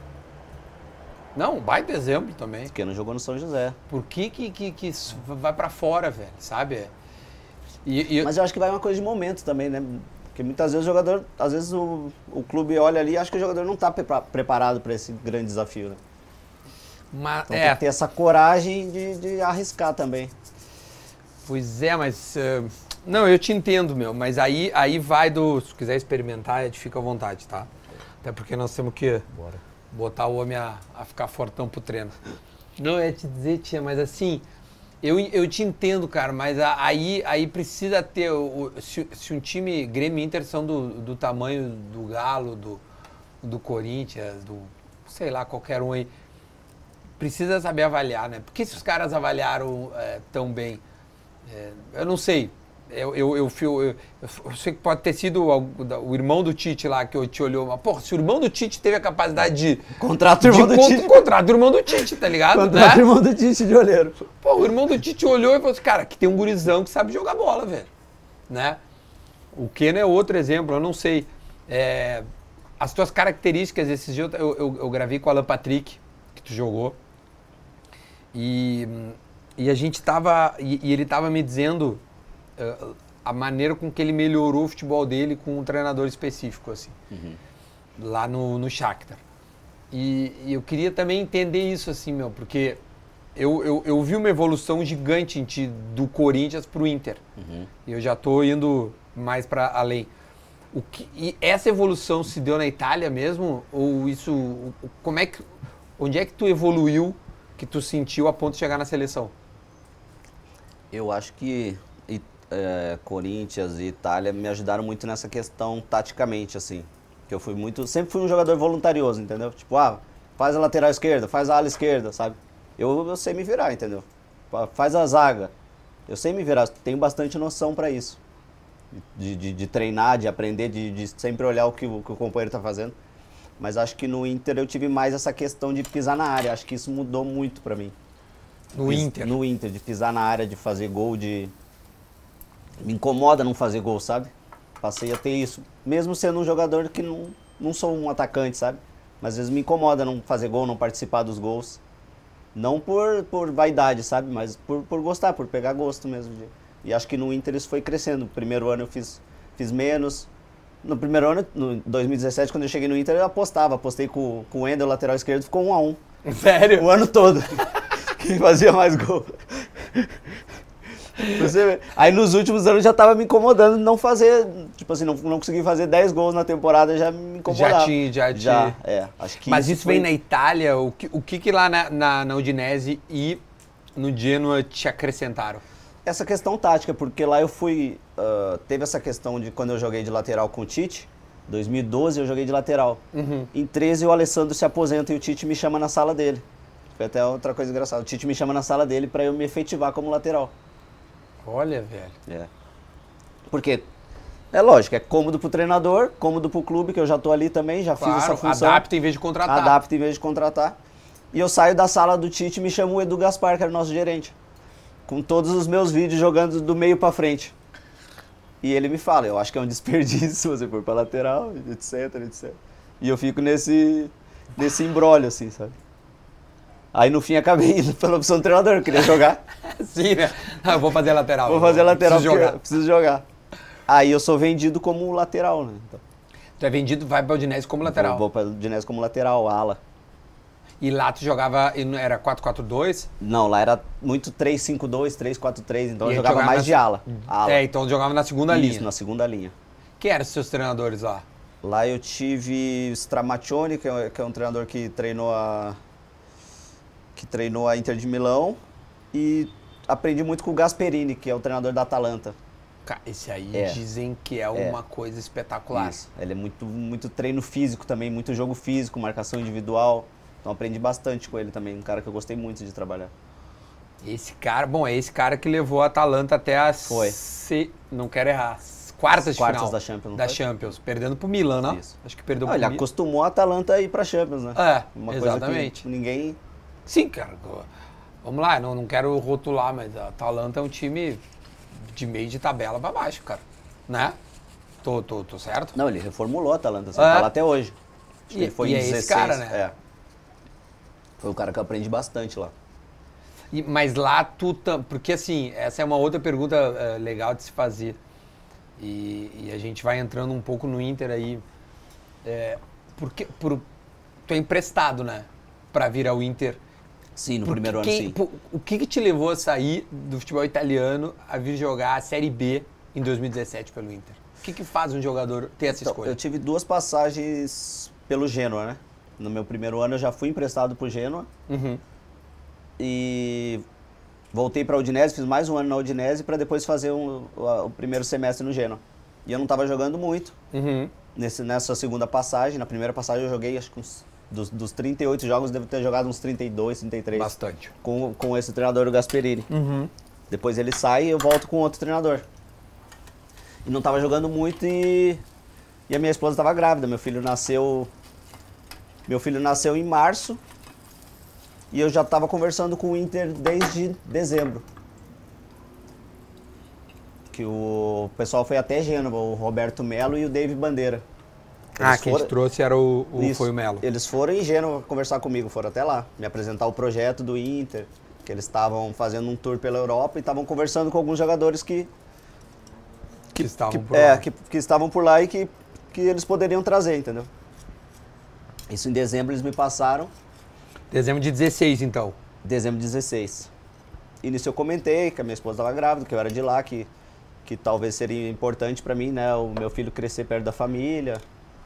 Não, um baita exemplo também. O Keno jogou no São José. Por que que, que, que isso vai pra fora, velho? Sabe? E, e- Mas eu acho que vai uma coisa de momento também, né? Porque muitas vezes o jogador, às vezes o, o clube olha ali e acha que o jogador não está preparado para esse grande desafio, né? mas, Então é, tem que ter essa coragem de, de arriscar também. pois é, mas... eh, não, eu te entendo, meu. Mas aí, aí vai do... Se tu quiser experimentar, Ed, fica à vontade, tá? Até porque nós temos que Bora. botar o homem a, a ficar fortão pro treino. Não, eu ia te dizer, tia, mas assim... Eu, eu te entendo, cara, mas a- aí, aí precisa ter... O, o- se, se um time... Grêmio e Inter são do, do tamanho do Galo, do, do Corinthians, do... Sei lá, qualquer um aí. Precisa saber avaliar, né? Por que se os caras avaliaram é, tão bem? É, eu não sei. Eu, eu, eu, fio- eu, eu sei que pode ter sido o, o irmão do Tite lá que te olhou. Mas, porra, se o irmão do Tite teve a capacidade de... Contrato o irmão de do con- Tite. Contrato o irmão do Tite, tá ligado? Contrato o Né? irmão do Tite de olheiro. Pô, o irmão do Tite olhou e falou assim, cara, aqui tem um gurizão que sabe jogar bola, velho. Né? O Keno é outro exemplo, eu não sei. É, as tuas características, esses dias eu, eu, eu gravei com o Alan Patrick, que tu jogou. E, e a gente tava... E, e ele tava me dizendo uh, a maneira com que ele melhorou o futebol dele com um treinador específico, assim. Lá no, no Shakhtar. E, e eu queria também entender isso, assim, meu, porque eu, eu, eu vi uma evolução gigante em ti do Corinthians pro Inter. Uhum. E eu já tô indo mais para além. O que, e essa evolução se deu na Itália mesmo? Ou isso... o- o- Como é que... Onde é que tu evoluiu, que tu sentiu a ponto de chegar na seleção? Eu acho que e, é, Corinthians e Itália me ajudaram muito nessa questão taticamente, assim. Que eu fui muito... Sempre fui um jogador voluntarioso, entendeu? Tipo, ah, faz a lateral esquerda, faz a ala esquerda, sabe? Eu, eu sei me virar, entendeu? Fa- Faz a zaga. Eu sei me virar, tenho bastante noção pra isso. De, de, de treinar, de aprender, de, de sempre olhar o que o, que o companheiro tá fazendo. Mas acho que no Inter eu tive mais essa questão de pisar na área. Acho que isso mudou muito pra mim. No Pis- Inter? No Inter, de pisar na área, de fazer gol, de... Me incomoda não fazer gol, sabe? Passei a ter isso. Mesmo sendo um jogador que não, não sou um atacante, sabe? Mas às vezes me incomoda não fazer gol, não participar dos gols. Não por, por vaidade, sabe? Mas por, por gostar, por pegar gosto mesmo. de- E acho que no Inter isso foi crescendo. No primeiro ano eu fiz, fiz menos. No primeiro ano, no dois mil e dezessete, quando eu cheguei no Inter, eu apostava. Apostei com, com o Wendel, lateral esquerdo, ficou um a um. Sério? O ano todo. Quem fazia mais gol. Você vê. Aí nos últimos anos já tava me incomodando de não fazer, tipo assim, não, não consegui fazer dez gols na temporada, já me incomodava. Já te... Já te... Já, é. Acho que Mas isso foi- vem na Itália, o que, o que, que lá na, na, na Udinese e no Genoa te acrescentaram? Essa questão tática, porque lá eu fui, ah, teve essa questão de quando eu joguei de lateral com o Tite, dois mil e doze eu joguei de lateral. Uhum. Em treze o Alessandro se aposenta e o Tite me chama na sala dele. Foi até outra coisa engraçada, o Tite me chama na sala dele para eu me efetivar como lateral. Olha, velho. É. Porque, é lógico, é cômodo pro treinador, cômodo pro clube, que eu já tô ali também, já fiz essa Claro, função. adapta em vez de contratar. Adapta em vez de contratar. E eu saio da sala do Tite e me chama o Edu Gaspar, que era o nosso gerente. Com todos os meus vídeos jogando do meio pra frente. E ele me fala, eu acho que é um desperdício se você for pra lateral, etc, etcétera. E eu fico nesse, nesse imbróglio, assim, sabe? Aí no fim acabei indo pela opção do treinador, eu queria jogar. Sim, né? Ah, eu vou fazer lateral. Vou fazer lateral preciso porque jogar. eu preciso jogar. Aí eu sou vendido como lateral, né? Então, Tu é vendido, vai pra Udinese como lateral. Vou, vou pra Udinese como lateral, ala. E lá tu jogava, e não era quatro quatro dois? Não, lá era muito três cinco dois, três quatro três, então E eu aí jogava jogava mais na- de ala. ala. É, então tu jogava na segunda Isso, linha. na segunda linha. Quem eram os seus treinadores lá? Lá eu tive Stramaccioni, que é, que é um treinador que treinou a que treinou a Inter de Milão, e aprendi muito com o Gasperini, que é o treinador da Atalanta. Cara, esse aí É. dizem que é uma coisa espetacular. Isso. Ele é muito muito treino físico também, muito jogo físico, marcação individual. Então aprendi bastante com ele também, um cara que eu gostei muito de trabalhar. Esse cara, bom, é esse cara que levou a Atalanta até as... Foi. Se, não quero errar, as quartas As de quartas final. da Champions, não Da foi? Champions, perdendo pro Milan, não? Isso. Acho que perdeu Ah, pro ele Milan. acostumou a Atalanta a ir pra Champions, né? É, Uma exatamente. coisa que ninguém... Sim, cara. Vamos lá, não, não quero rotular, mas a Atalanta é um time de meio de tabela pra baixo, cara. Né? Tô, tô, tô certo? Não, ele reformulou a Atalanta, você É. tá lá até hoje. Acho E- que ele foi e em é esse dezesseis. cara, né? É. Foi o cara que eu aprendi bastante lá. E- mas lá tu... tam- Porque assim, essa é uma outra pergunta eh, legal de se fazer. E, e a gente vai entrando um pouco no Inter aí. É, porque, por, tu é emprestado, né? Pra vir ao Inter. Sim, no Porque primeiro ano, quem- sim. pô, o que, que te levou a sair do futebol italiano a vir jogar a Série B em dois mil e dezessete pelo Inter? O que, que faz um jogador ter essa Então, escolha? eu tive duas passagens pelo Genoa, né? No meu primeiro ano eu já fui emprestado pro Genoa Uhum. e voltei pra Udinese, fiz mais um ano na Udinese para depois fazer um- o, o primeiro semestre no Genoa. E eu não estava jogando muito Uhum. nesse, nessa segunda passagem. Na primeira passagem eu joguei, acho que uns, dos, dos trinta e oito jogos, devo ter jogado uns trinta e dois, trinta e três. Bastante. Com, com esse treinador, o Gasperini. Uhum. Depois ele sai e eu volto com outro treinador. E não estava jogando muito e, e a minha esposa estava grávida. Meu filho nasceu meu filho nasceu em março e eu já estava conversando com o Inter desde dezembro. Que o pessoal foi até Gênova, o Roberto Melo e o David Bandeira. Ah, Eles quem te foram- trouxe era o, o Isso. foi o Melo. Eles foram em Gênova conversar comigo, foram até lá, me apresentar o projeto do Inter, que eles estavam fazendo um tour pela Europa e estavam conversando com alguns jogadores que, Que estavam que, por é, lá. que, que estavam por lá e que, que eles poderiam trazer, entendeu? Isso em dezembro eles me passaram, Dezembro de dezesseis, então. dezembro de dezesseis. E nisso eu comentei que a minha esposa estava grávida, que eu era de lá, que, que talvez seria importante para mim, né, o meu filho crescer perto da família.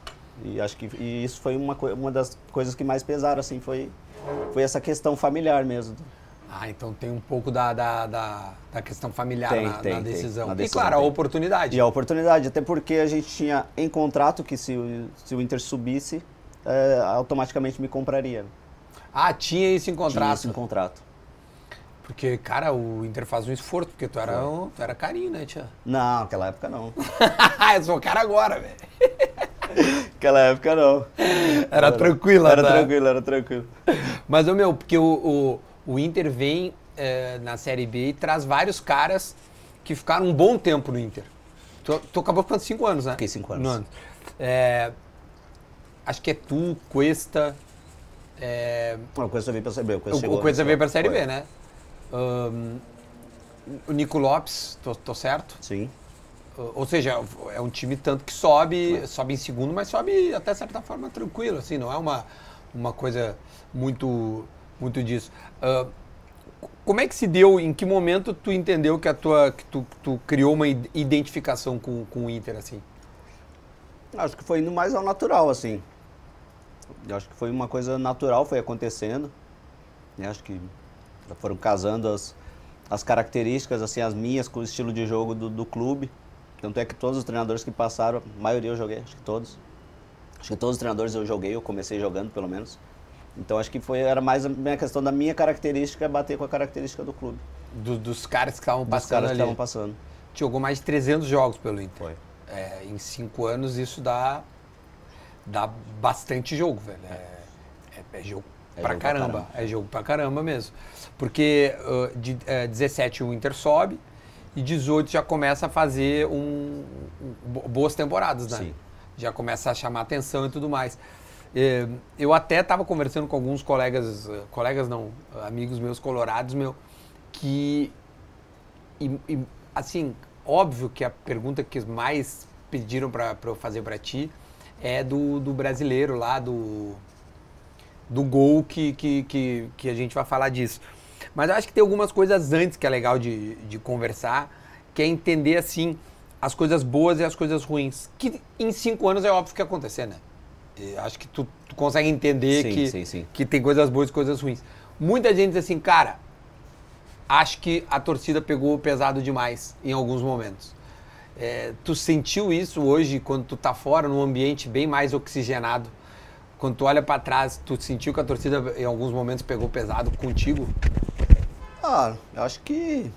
E acho que e isso foi uma, coi- uma das coisas que mais pesaram, assim, foi, foi essa questão familiar mesmo. Ah, então tem um pouco da, da, da, da questão familiar Tem, na, tem, na tem. decisão. Na E decisão claro, a tem. oportunidade. E a oportunidade, até porque a gente tinha em contrato que se, o- se o Inter subisse, é, automaticamente me compraria. Ah, tinha isso em Tinha contrato. isso em contrato. Porque, cara, o Inter faz um esforço, porque tu era, um, tu era carinho, né, tia? Não, naquela época não. Eu sou o cara agora, velho. Naquela época não. Era tranquilo, Era tá? tranquilo, era tranquilo. Mas, ô, meu, porque o, o, o Inter vem eh, na Série B e traz vários caras que ficaram um bom tempo no Inter. Tu, tu acabou ficando cinco anos, né? Fiquei cinco anos. No ano. É, acho que é tu, Cuesta. É, Não, o Cuesta veio pra Série B. O Cuesta, o, chegou o Cuesta no- veio pra Série foi. B, né? Ahn, o Nico Lopes, tô, tô certo? Sim. Ou seja, é um time tanto que sobe, sobe em segundo, mas sobe até certa forma tranquilo, assim, não é uma, uma coisa muito, muito disso. Ah, como é que se deu, em que momento tu entendeu que a tua, que tu, tu criou uma id- identificação com, com o Inter, assim? Acho que foi indo mais ao natural, assim. Eu acho que foi uma coisa natural, foi acontecendo. Eu acho que foram casando as, as características, assim, as minhas com o estilo de jogo do, do clube. Tanto é que todos os treinadores que passaram, a maioria eu joguei, acho que todos. Acho que todos os treinadores eu joguei, eu comecei jogando pelo menos. Então acho que foi, era mais a minha questão da minha característica bater com a característica do clube. Do- dos caras que estavam Dos passando caras que ali. estavam passando. Jogou mais de trezentos jogos pelo Inter. Foi. É, em cinco anos isso dá, dá bastante jogo, velho. É, é- é jogo É pra jogo pra caramba. caramba. É jogo pra caramba mesmo. Porque uh, de eh, dezessete o Inter sobe e dezoito já começa a fazer um, um- bo- boas temporadas, né? Sim. Já começa a chamar atenção e tudo mais. É, eu até estava conversando com alguns colegas, colegas não, amigos meus colorados, meu, que, e, e, assim, óbvio que a pergunta que mais pediram para eu fazer para ti é do, do brasileiro lá, do, do gol que, que, que, que a gente vai falar disso. Mas eu acho que tem algumas coisas antes que é legal de, de conversar, que é entender, assim, as coisas boas e as coisas ruins, que em cinco anos é óbvio que ia acontecer, né? Acho que tu, tu consegue entender sim, que, sim, sim. que tem coisas boas e coisas ruins. Muita gente diz assim, cara, acho que a torcida pegou pesado demais em alguns momentos. É, tu sentiu isso hoje, quando tu tá fora, num ambiente bem mais oxigenado? Quando tu olha para trás, tu sentiu que a torcida em alguns momentos pegou pesado contigo? Ah, eu acho que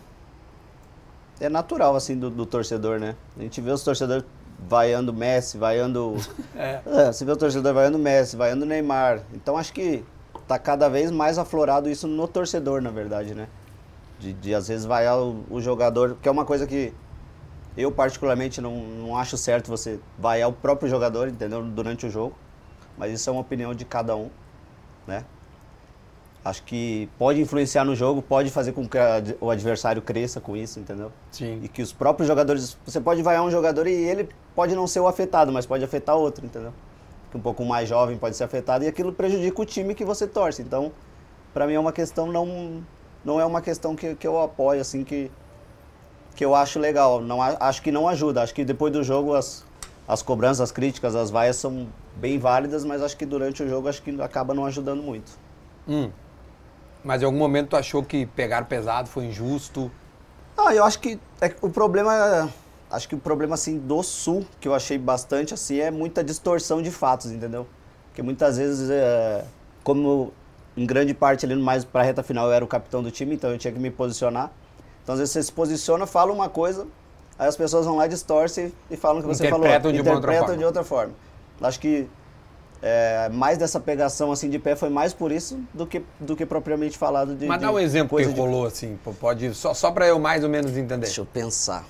é natural, assim, do, do torcedor, né? A gente vê os torcedores vaiando Messi, vaiando... É. É, você vê o torcedor vaiando Messi, vaiando Neymar. Então acho que tá cada vez mais aflorado isso no torcedor, na verdade, né? De, de às vezes vaiar o, o jogador, que é uma coisa que eu particularmente não, não acho certo você vaiar o próprio jogador, entendeu? Durante o jogo. Mas isso é uma opinião de cada um, né? Acho que pode influenciar no jogo, pode fazer com que a, o adversário cresça com isso, entendeu? Sim. E que os próprios jogadores... Você pode vaiar um jogador e ele pode não ser o afetado, mas pode afetar outro, entendeu? Que um pouco mais jovem pode ser afetado e aquilo prejudica o time que você torce. Então, pra mim é uma questão não... Não é uma questão que, que eu apoio, assim, que, que eu acho legal. Não, acho que não ajuda. Acho que depois do jogo as, as cobranças, as críticas, as vaias são bem válidas, mas acho que durante o jogo acho que acaba não ajudando muito. Hum. Mas em algum momento tu achou que pegar pesado foi injusto? Ah, eu acho que é, o problema, acho que o problema assim do Sul, que eu achei bastante assim, é muita distorção de fatos, entendeu? Porque muitas vezes, é, como em grande parte ali mais pra reta final eu era o capitão do time, então eu tinha que me posicionar. Então às vezes você se posiciona, fala uma coisa, aí as pessoas vão lá, distorcem e falam o que você falou. Interpretam de uma outra Interpretam forma. de outra forma. Acho que É, mais dessa pegação assim de pé foi mais por isso do que, do que propriamente falado de... Mas de dá um exemplo que coisa de... rolou assim, pô, pode, só, só pra eu mais ou menos entender. Deixa eu pensar.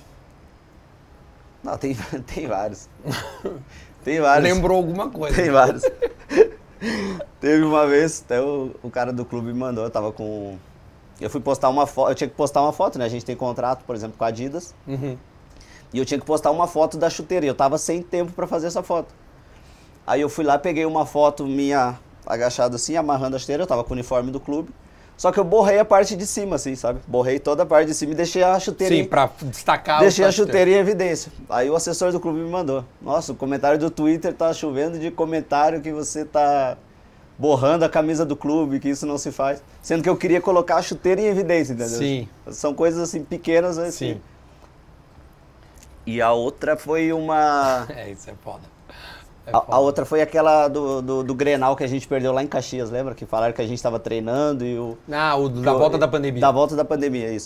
Não, tem, tem vários. Tem vários. Lembrou alguma coisa. Tem vários. Teve uma vez, até o, o cara do clube me mandou, eu tava com... Eu fui postar uma foto, eu tinha que postar uma foto, né? A gente tem contrato, por exemplo, com a Adidas. Uhum. E eu tinha que postar uma foto da chuteira, e eu tava sem tempo pra fazer essa foto. Aí eu fui lá, peguei uma foto minha agachada assim, amarrando a chuteira, eu tava com o uniforme do clube. Só que eu borrei a parte de cima, assim, sabe? Borrei toda a parte de cima e deixei a chuteira... Sim, pra destacar... Deixei a chuteira em evidência. Aí o assessor do clube me mandou. Nossa, o comentário do Twitter tá chovendo de comentário que você tá borrando a camisa do clube, que isso não se faz. Sendo que eu queria colocar a chuteira em evidência, entendeu? Sim. São coisas assim, pequenas, assim. Sim. E a outra foi uma... É, isso é foda. É A, a outra foi aquela do, do, do Grenal que a gente perdeu lá em Caxias, lembra? Que falaram que a gente estava treinando e o... Ah, o da o, volta da pandemia. Da volta da pandemia, isso.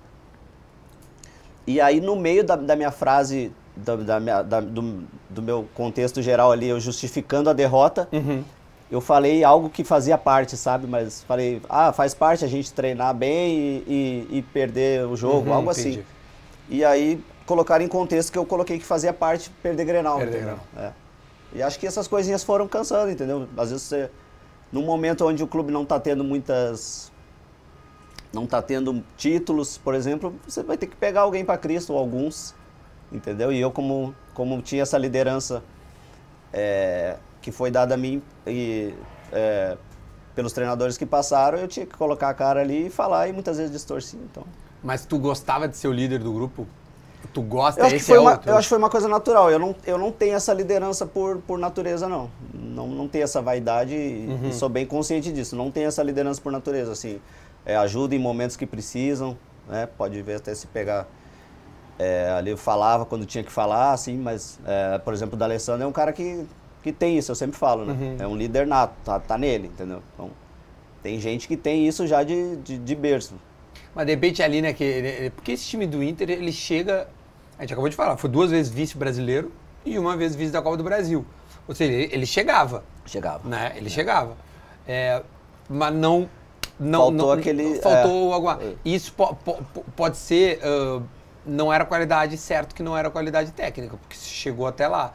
E aí no meio da, da minha frase, da, da minha, da, do, do meu contexto geral ali, eu justificando a derrota, Uhum. eu falei algo que fazia parte, sabe? Mas falei, ah, faz parte a gente treinar bem e, e, e perder o jogo, Uhum, algo entendi. assim. E aí colocaram em contexto que eu coloquei que fazia parte perder Grenal. Perder entendeu? Grenal. É. E acho que essas coisinhas foram cansando, entendeu? Às vezes você, num momento onde o clube não está tendo muitas, não está tendo títulos, por exemplo, você vai ter que pegar alguém para Cristo, ou alguns, entendeu? E eu como, como tinha essa liderança é, que foi dada a mim e, é, pelos treinadores que passaram, eu tinha que colocar a cara ali e falar, e muitas vezes distorcia, então... Mas tu gostava de ser o líder do grupo? Tu gosta, Eu acho, que esse foi é uma, outro. eu acho que foi uma coisa natural. Eu não, eu não tenho essa liderança por, por natureza, não. Não, não tenho essa vaidade e, Uhum. e sou bem consciente disso. Não tenho essa liderança por natureza. Assim, é, ajuda em momentos que precisam, né? Pode ver até se pegar... É, ali eu falava quando tinha que falar, assim, mas, é, por exemplo, o D'Alessandro é um cara que, que tem isso, eu sempre falo, né? Uhum. É um líder nato, tá, tá nele, entendeu? Então, tem gente que tem isso já de, de, de berço. Mas de repente ali, né, que, porque esse time do Inter, ele chega, a gente acabou de falar, foi duas vezes vice-brasileiro e uma vez vice da Copa do Brasil. Ou seja, ele, ele chegava. Chegava. Né? Ele é. chegava. É, mas não... não faltou não, aquele... Faltou é, alguma... Isso po, po, pode ser... Uh, não era qualidade, certo que não era qualidade técnica, porque se chegou até lá.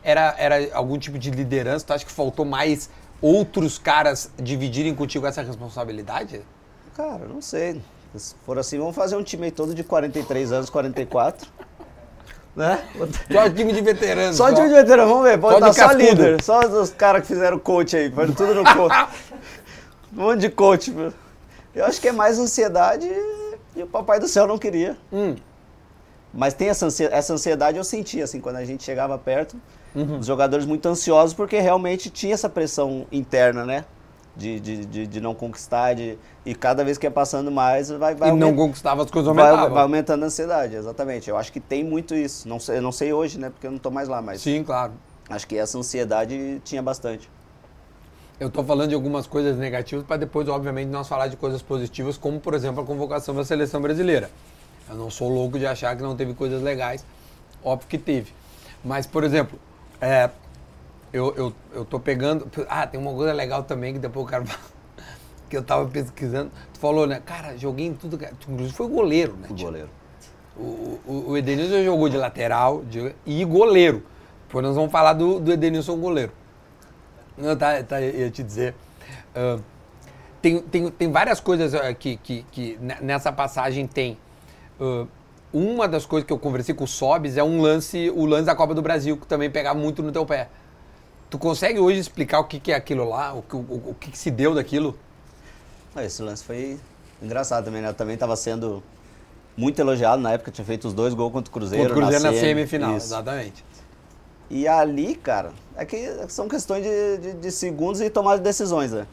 era, era algum tipo de liderança? Tu acha que faltou mais outros caras dividirem contigo essa responsabilidade? Cara, não sei. Se for assim, vamos fazer um time aí todo de quarenta e três anos, quarenta e quatro. Né? Só time de veteranos. Só, só time de veteranos, vamos ver. Pode estar só líder. Só os caras que fizeram coach aí. Foi tudo no coach. Um monte de coach. Meu. Eu acho que é mais ansiedade e o papai do céu não queria. Hum. Mas tem essa ansiedade, essa ansiedade eu sentia, assim, quando a gente chegava perto, uhum. Os jogadores muito ansiosos, porque realmente tinha essa pressão interna, né? De, de, de, de não conquistar, de, e cada vez que ia passando mais, vai... vai e não aument... conquistava as coisas aumentavam. Vai, vai aumentando a ansiedade, exatamente. Eu acho que tem muito isso. Não sei, eu não sei hoje, né? Porque eu não tô mais lá, mas... Sim, claro. Acho que essa ansiedade tinha bastante. Eu tô falando de algumas coisas negativas para depois, obviamente, nós falar de coisas positivas, como, por exemplo, a convocação da seleção brasileira. Eu não sou louco de achar que não teve coisas legais. Óbvio que teve. Mas, por exemplo, é, eu, eu, eu tô pegando... Ah, tem uma coisa legal também que depois o cara... que eu tava pesquisando. Tu falou, né? Cara, joguei em tudo... Tu, inclusive, foi goleiro, né? O goleiro. O, o, o Edenilson jogou de lateral de, e goleiro. Depois nós vamos falar do, do Edenilson goleiro. Não, tá, tá, eu ia te dizer... Uh, tem, tem, tem várias coisas que, que, que nessa passagem tem... Uh, uma das coisas que eu conversei com o Sobis é um lance, o lance da Copa do Brasil, que também pegava muito no teu pé. Tu consegue hoje explicar o que, que é aquilo lá, o que, o, o que, que se deu daquilo? Esse lance foi engraçado também, né? Eu também estava sendo muito elogiado na época, tinha feito os dois gols contra o Cruzeiro. Contra o Cruzeiro na, na semifinal, isso. Exatamente. E ali, cara, é que são questões de, de, de segundos e tomar decisões, né?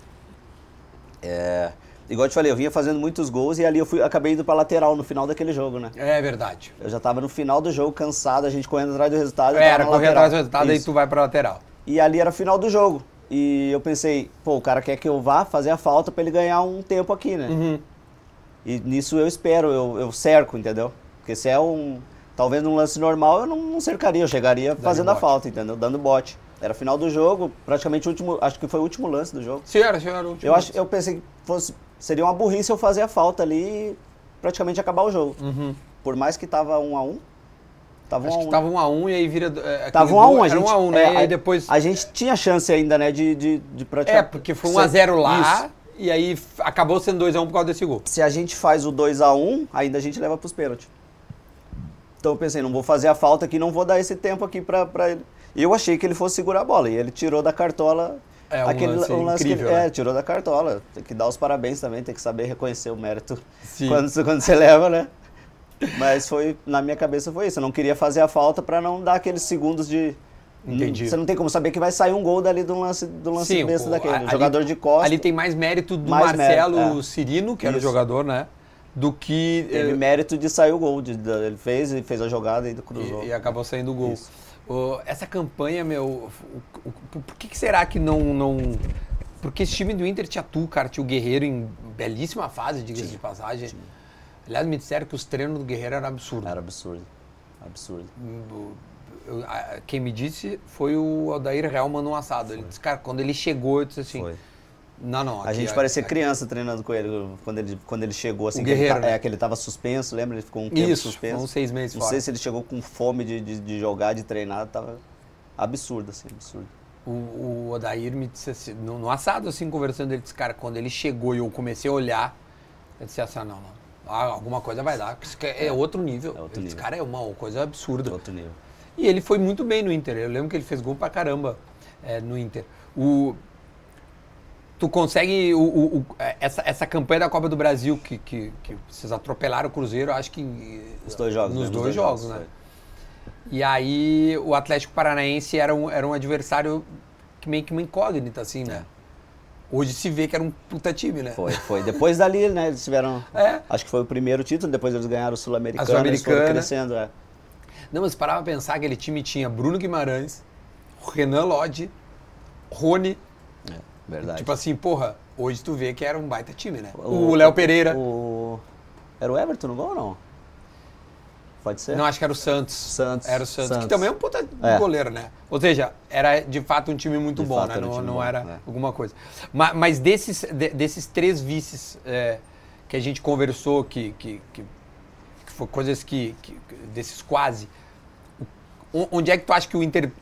É... Igual eu te falei, eu vinha fazendo muitos gols e ali eu fui, acabei indo pra lateral no final daquele jogo, né? É verdade. Eu já tava no final do jogo, cansado, a gente correndo atrás do resultado. Era, correndo atrás do resultado e tu vai pra lateral. E ali era final do jogo. E eu pensei, pô, o cara quer que eu vá fazer a falta pra ele ganhar um tempo aqui, né? Uhum. E nisso eu espero, eu, eu cerco, entendeu? Porque se é um... Talvez num lance normal eu não, não cercaria, eu chegaria Dando fazendo bote. a falta, entendeu? Dando bote. Era final do jogo, praticamente o último... Acho que foi o último lance do jogo. Sim, era, sim, era o último eu, lance. acho, eu pensei que fosse... Seria uma burrice eu fazer a falta ali e praticamente acabar o jogo. Uhum. Por mais que tava um a um, tava Acho um a um. que tava um a um e aí vira... É, tava um a um, a gente... Era um a um, né? É, e aí depois... A gente tinha chance ainda, né, de, de, de praticar... É, porque foi um a zero lá Isso. E aí acabou sendo dois a um por causa desse gol. Se a gente faz o dois a um, ainda a gente leva pros pênaltis. Então eu pensei, não vou fazer a falta aqui, não vou dar esse tempo aqui pra, pra ele. Eu achei que ele fosse segurar a bola e ele tirou da cartola... É um aquele lance, um lance incrível, que, né? É, tirou da cartola. Tem que dar os parabéns também, tem que saber reconhecer o mérito Sim. quando, quando você leva, né? Mas foi, na minha cabeça foi isso. Eu não queria fazer a falta pra não dar aqueles segundos de... Entendi. Você não tem como saber que vai sair um gol dali do lance, do lance Sim, besta o, daquele. ali, Um jogador de costas. Ali tem mais mérito do mais Marcelo mérito, é. Cirino, que era o Isso. jogador, né? Do que... Teve eh, mérito de sair o gol. De, de, ele fez, ele fez a jogada e cruzou. E, e acabou saindo o gol. Isso. Uh, essa campanha, meu... O, o, o, por que, que será que não... não... Porque esse time do Inter tinha tu, cara, tinha o Guerreiro em belíssima fase, diga-se de passagem. Tinha. Aliás, me disseram que os treinos do Guerreiro eram absurdos. Era absurdo. Absurdo. Eu, quem me disse foi o Aldair Helman no assado. Ele disse, cara, quando ele chegou, eu disse assim... Foi. Não, não. Aqui, a gente aqui, parecia aqui. criança treinando com ele quando ele, quando ele chegou, assim. O que ele, Guerreiro, né? É, que ele tava suspenso, lembra? Ele ficou um tempo Isso, suspenso. Isso, uns seis meses Não fora. sei se ele chegou com fome de, de, de jogar, de treinar, tava absurdo, assim, absurdo. O, o Odair me disse assim, no, no assado, assim, conversando, ele disse, cara, quando ele chegou e eu comecei a olhar, eu disse assim, ah, não, não, ah, alguma coisa vai dar, porque isso é, é outro nível. É outro ele disse, nível. cara, é uma coisa absurda. É outro nível. E ele foi muito bem no Inter, eu lembro que ele fez gol pra caramba é, no Inter. O, tu consegue, o, o, o, essa, essa campanha da Copa do Brasil, que, que, que vocês atropelaram o Cruzeiro, acho que... Os dois jogos. Nos né? dois, dois jogos, jogos, né? E aí o Atlético Paranaense era um, era um adversário que meio que uma incógnita, assim, né? É. Hoje se vê que era um puta time, né? Foi, foi. Depois dali, né, eles tiveram... É. Acho que foi o primeiro título, depois eles ganharam o Sul-Americano, Sul eles foram crescendo, é. Não, mas parava pra pensar que aquele time tinha Bruno Guimarães, Renan Lodge, Rony. É, verdade. Tipo assim, porra, hoje tu vê que era um baita time, né? O Léo Pereira. O... Era o Everton no gol ou não? Pode ser? Não, acho que era o Santos. Santos. Era o Santos, Santos. que também é um puta É. goleiro, né? Ou seja, era de fato um time muito De bom, fato né? era um Não, time não bom, era né? alguma coisa. Mas, mas desses, de- desses três vices é, que a gente conversou, que, que, que, que foi coisas que, que- desses quase, o- onde é que tu acha que o Inter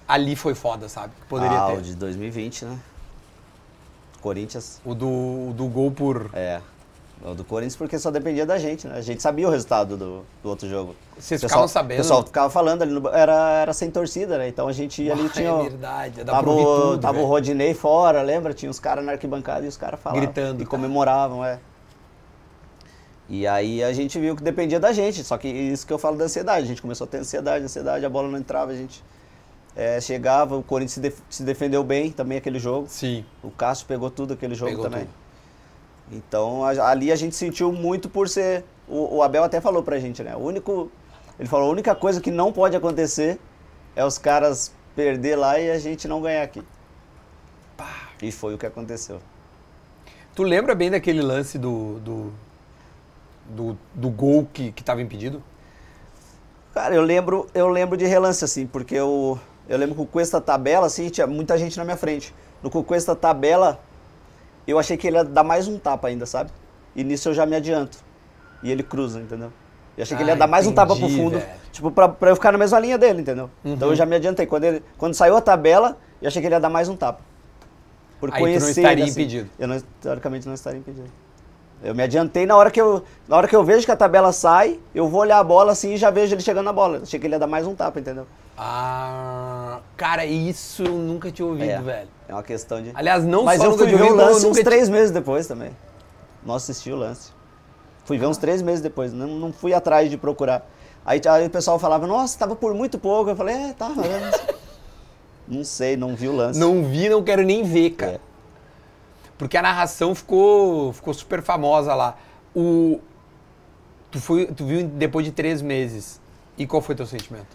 ali foi foda, sabe? Que poderia ah, ter. o de dois mil e vinte, né? Corinthians. O do, o do gol por... É. O do Corinthians porque só dependia da gente, né? A gente sabia o resultado do, do outro jogo. Vocês O pessoal- ficavam sabendo? O pessoal ficava falando ali, no, era, era sem torcida, né? Então a gente ia ali, Ah, tinha... é o- verdade, dá Tava, pra ouvir o, tudo, tava o velho. Rodinei fora, lembra? Tinha os caras na arquibancada e os caras falavam. Gritando, E tá? comemoravam, é. E aí a gente viu que dependia da gente, só que isso que eu falo da ansiedade. A gente começou a ter ansiedade, ansiedade, a bola não entrava, a gente é, chegava, o Corinthians se, def- se defendeu bem também aquele jogo. Sim. O Cássio pegou tudo aquele jogo Pegou também. tudo. Então a- ali a gente sentiu muito por ser. O, o Abel até falou pra gente, né? O único. Ele falou, a única coisa que não pode acontecer é os caras perder lá e a gente não ganhar aqui. E foi o que aconteceu. Tu lembra bem daquele lance do, do, do, do gol que, que tava impedido? Cara, eu lembro, eu lembro de relance, assim, porque eu, eu lembro que o Cuesta tabela, assim, tinha muita gente na minha frente. No que o Cuesta tabela, eu achei que ele ia dar mais um tapa ainda, sabe? E nisso eu já me adianto. E ele cruza, entendeu? Eu achei que ele ia Ah, dar mais um tapa pro entendi, fundo, velho. tipo, pra, pra eu ficar na mesma linha dele, entendeu? Uhum. Então eu já me adiantei. Quando, ele, quando saiu a tabela, eu achei que ele ia dar mais um tapa. Por Aí tu não conhecer estaria ele, assim. impedido. Eu, não, teoricamente, não estaria impedido. Eu me adiantei na hora que eu, na hora que eu vejo que a tabela sai, eu vou olhar a bola assim e já vejo ele chegando na bola. Eu achei que ele ia dar mais um tapa, entendeu? Ah, cara, isso eu nunca tinha ouvido, É. velho. É uma questão de... Aliás, não Mas só eu nunca fui tinha ver o ouvido, como lance eu uns nunca três meses depois também. Não assisti o lance. Fui ver uns três meses depois, não, não fui atrás de procurar. Aí, aí o pessoal falava, nossa, tava por muito pouco. Eu falei, é, tá. é. Não sei, não vi o lance. Não vi, não quero nem ver, cara. É. Porque a narração ficou, ficou super famosa lá. O, tu, foi, tu viu depois de três meses. E qual foi teu sentimento?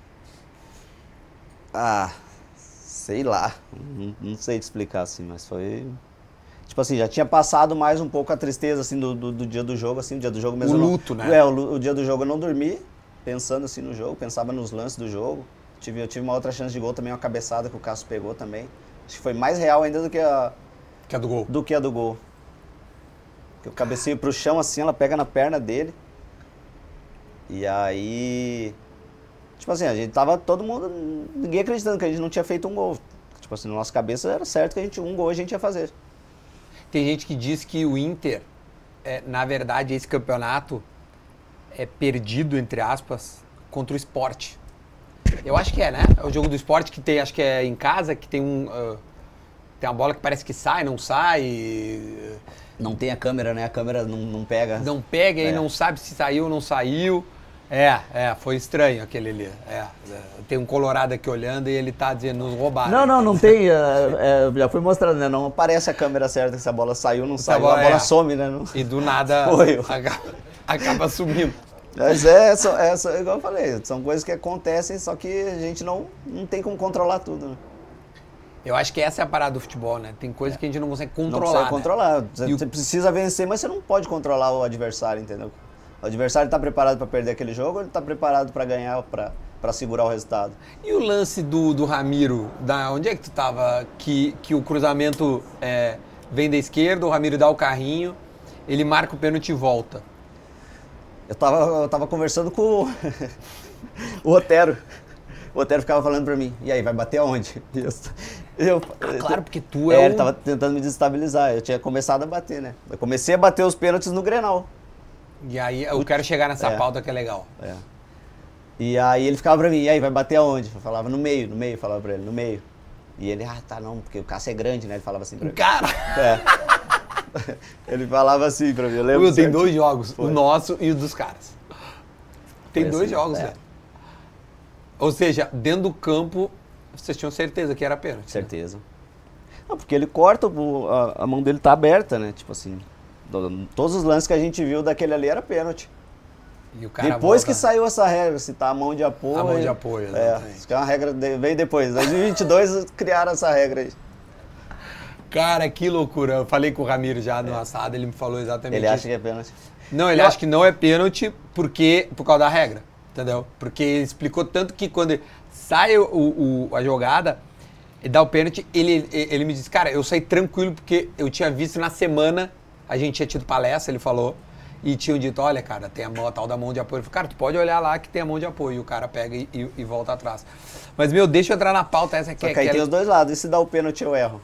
Ah, sei lá. Não, não sei te explicar assim, mas foi... Tipo assim, já tinha passado mais um pouco a tristeza, assim, do, do, do dia do jogo, assim, o dia do jogo mesmo. O eu não- luto, né? É, o, lu- o dia do jogo eu não dormi, pensando assim no jogo, pensava nos lances do jogo. Tive, eu tive uma outra chance de gol também, uma cabeçada que o Cássio pegou também. Acho que foi mais real ainda do que a, Que é do gol. do que a do gol. Que eu cabeceio pro chão assim, ela pega na perna dele. E aí... Tipo assim, a gente tava todo mundo... Ninguém acreditando que a gente não tinha feito um gol. Tipo assim, na nossa cabeça era certo que a gente, um gol a gente ia fazer. Tem gente que diz que o Inter, é, na verdade, esse campeonato é perdido, entre aspas, contra o Sport. Eu acho que é, né? É o jogo do Sport que tem, acho que é em casa, que tem um... ah, tem uma bola que parece que sai, não sai... Não tem a câmera, né? A câmera não, não pega. Não pega e É. não sabe se saiu ou não saiu. É, é, foi estranho aquele ali. É, é. Tem um colorado aqui olhando e ele tá dizendo, nos roubaram. Não, não, não tem. é, é, já foi mostrado, né? Não aparece a câmera certa se a bola saiu, não saiu. bola- A bola é. some, né? Não... E do nada Foi. acaba, acaba sumindo. Mas é, só- é, só- igual eu falei, são coisas que acontecem, só que a gente não, não tem como controlar tudo, né? Eu acho que essa é a parada do futebol, né? Tem coisa que a gente não consegue Não controlar. consegue né? controlar. Você, E o- você precisa vencer, mas você não pode controlar o adversário, entendeu? O adversário está preparado para perder aquele jogo ou ele está preparado para ganhar, para segurar o resultado? E o lance do, do Ramiro, da, onde é que tu tava? Que, que o cruzamento é, vem da esquerda, o Ramiro dá o carrinho, ele marca o pênalti e volta. Eu tava, eu tava conversando com o, o Otero. O Otero ficava falando pra mim, e aí, vai bater aonde? E Eu, eu, Ah, claro, porque tu é, é, ele o... tava tentando me desestabilizar. Eu tinha começado a bater, né? Eu comecei a bater os pênaltis no Grenal. E aí eu quero chegar nessa É. pauta que é legal. É. E aí ele ficava pra mim, e aí, vai bater aonde? Eu falava no meio, no meio, eu falava pra ele, no meio. E ele, ah, tá, não, porque o Cássio é grande, né? Ele falava assim pra mim. Cara, É. Ele falava assim pra mim, eu lembro Will, tem certinho. dois jogos, Foi. o nosso e o dos caras. Tem Foi dois assim, jogos, é. velho. Ou seja, dentro do campo, vocês tinham certeza que era pênalti. né? Certeza. Não, porque ele corta, o- a, a mão dele tá aberta, né? Tipo assim, do- todos os lances que a gente viu daquele ali era pênalti. E o cara Depois volta- que saiu essa regra, se tá a mão de apoio... A mão de apoio, É, exatamente. isso que é uma regra, de- veio depois. Em dois mil e vinte e dois criaram essa regra aí. Cara, que loucura. Eu falei com o Ramiro já no assado, ele me falou exatamente Ele isso. acha que é pênalti. Não, ele Eu- acha que não é pênalti porque, por causa da regra, entendeu? Porque ele explicou tanto que quando sai o, o- a jogada e dá o pênalti, ele, ele me disse, cara, eu saí tranquilo porque eu tinha visto na semana, a gente tinha tido palestra, ele falou, e tinham dito, olha, cara, tem a, mão, a tal da mão de apoio. Eu falei, cara, tu pode olhar lá que tem a mão de apoio. E o cara pega e, e, e volta atrás. Mas, meu, deixa eu entrar na pauta. Essa aqui Só é que aí aquela... tem os dois lados. E se dá o pênalti, eu erro?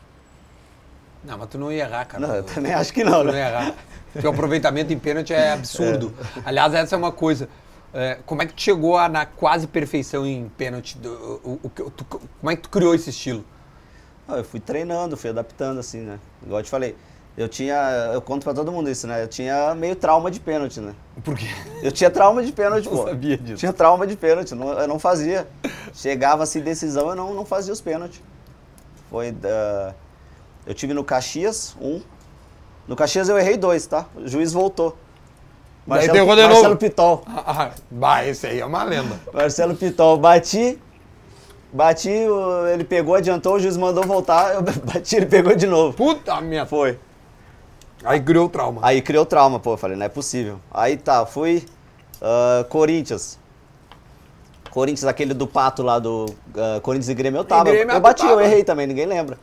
Não, mas tu não ia errar, cara. Não, eu também acho que não, Tu não né? ia errar. Teu aproveitamento em pênalti é absurdo. É. Aliás, essa é uma coisa. É, como é que tu chegou a, na quase perfeição em pênalti? Do, o, o, tu, como é que tu criou esse estilo? Eu fui treinando, fui adaptando, assim, né? Igual eu te falei. Eu tinha, eu conto pra todo mundo isso, né? Eu tinha meio trauma de pênalti, né? Por quê? Eu tinha trauma de pênalti, pô. Eu sabia disso. Tinha trauma de pênalti, não, eu não fazia. Chegava assim, decisão, eu não, não fazia os pênaltis. Foi, uh, eu tive no Caxias, um. No Caxias eu errei dois, tá? O juiz voltou. Marcelo, Marcelo, de Marcelo novo. Pitol. Ah, ah, bah, esse aí é uma lenda. Marcelo Pitol, bati, bati, ele pegou, adiantou, o juiz mandou voltar, eu bati, ele pegou de novo. Puta minha... Foi. Aí criou trauma. Aí criou trauma, pô, eu falei, não é possível. Aí tá, fui uh, Corinthians. Corinthians, aquele do Pato lá do uh, Corinthians e Grêmio, eu tava. Grêmio, eu bati, tava. eu errei também, ninguém lembra.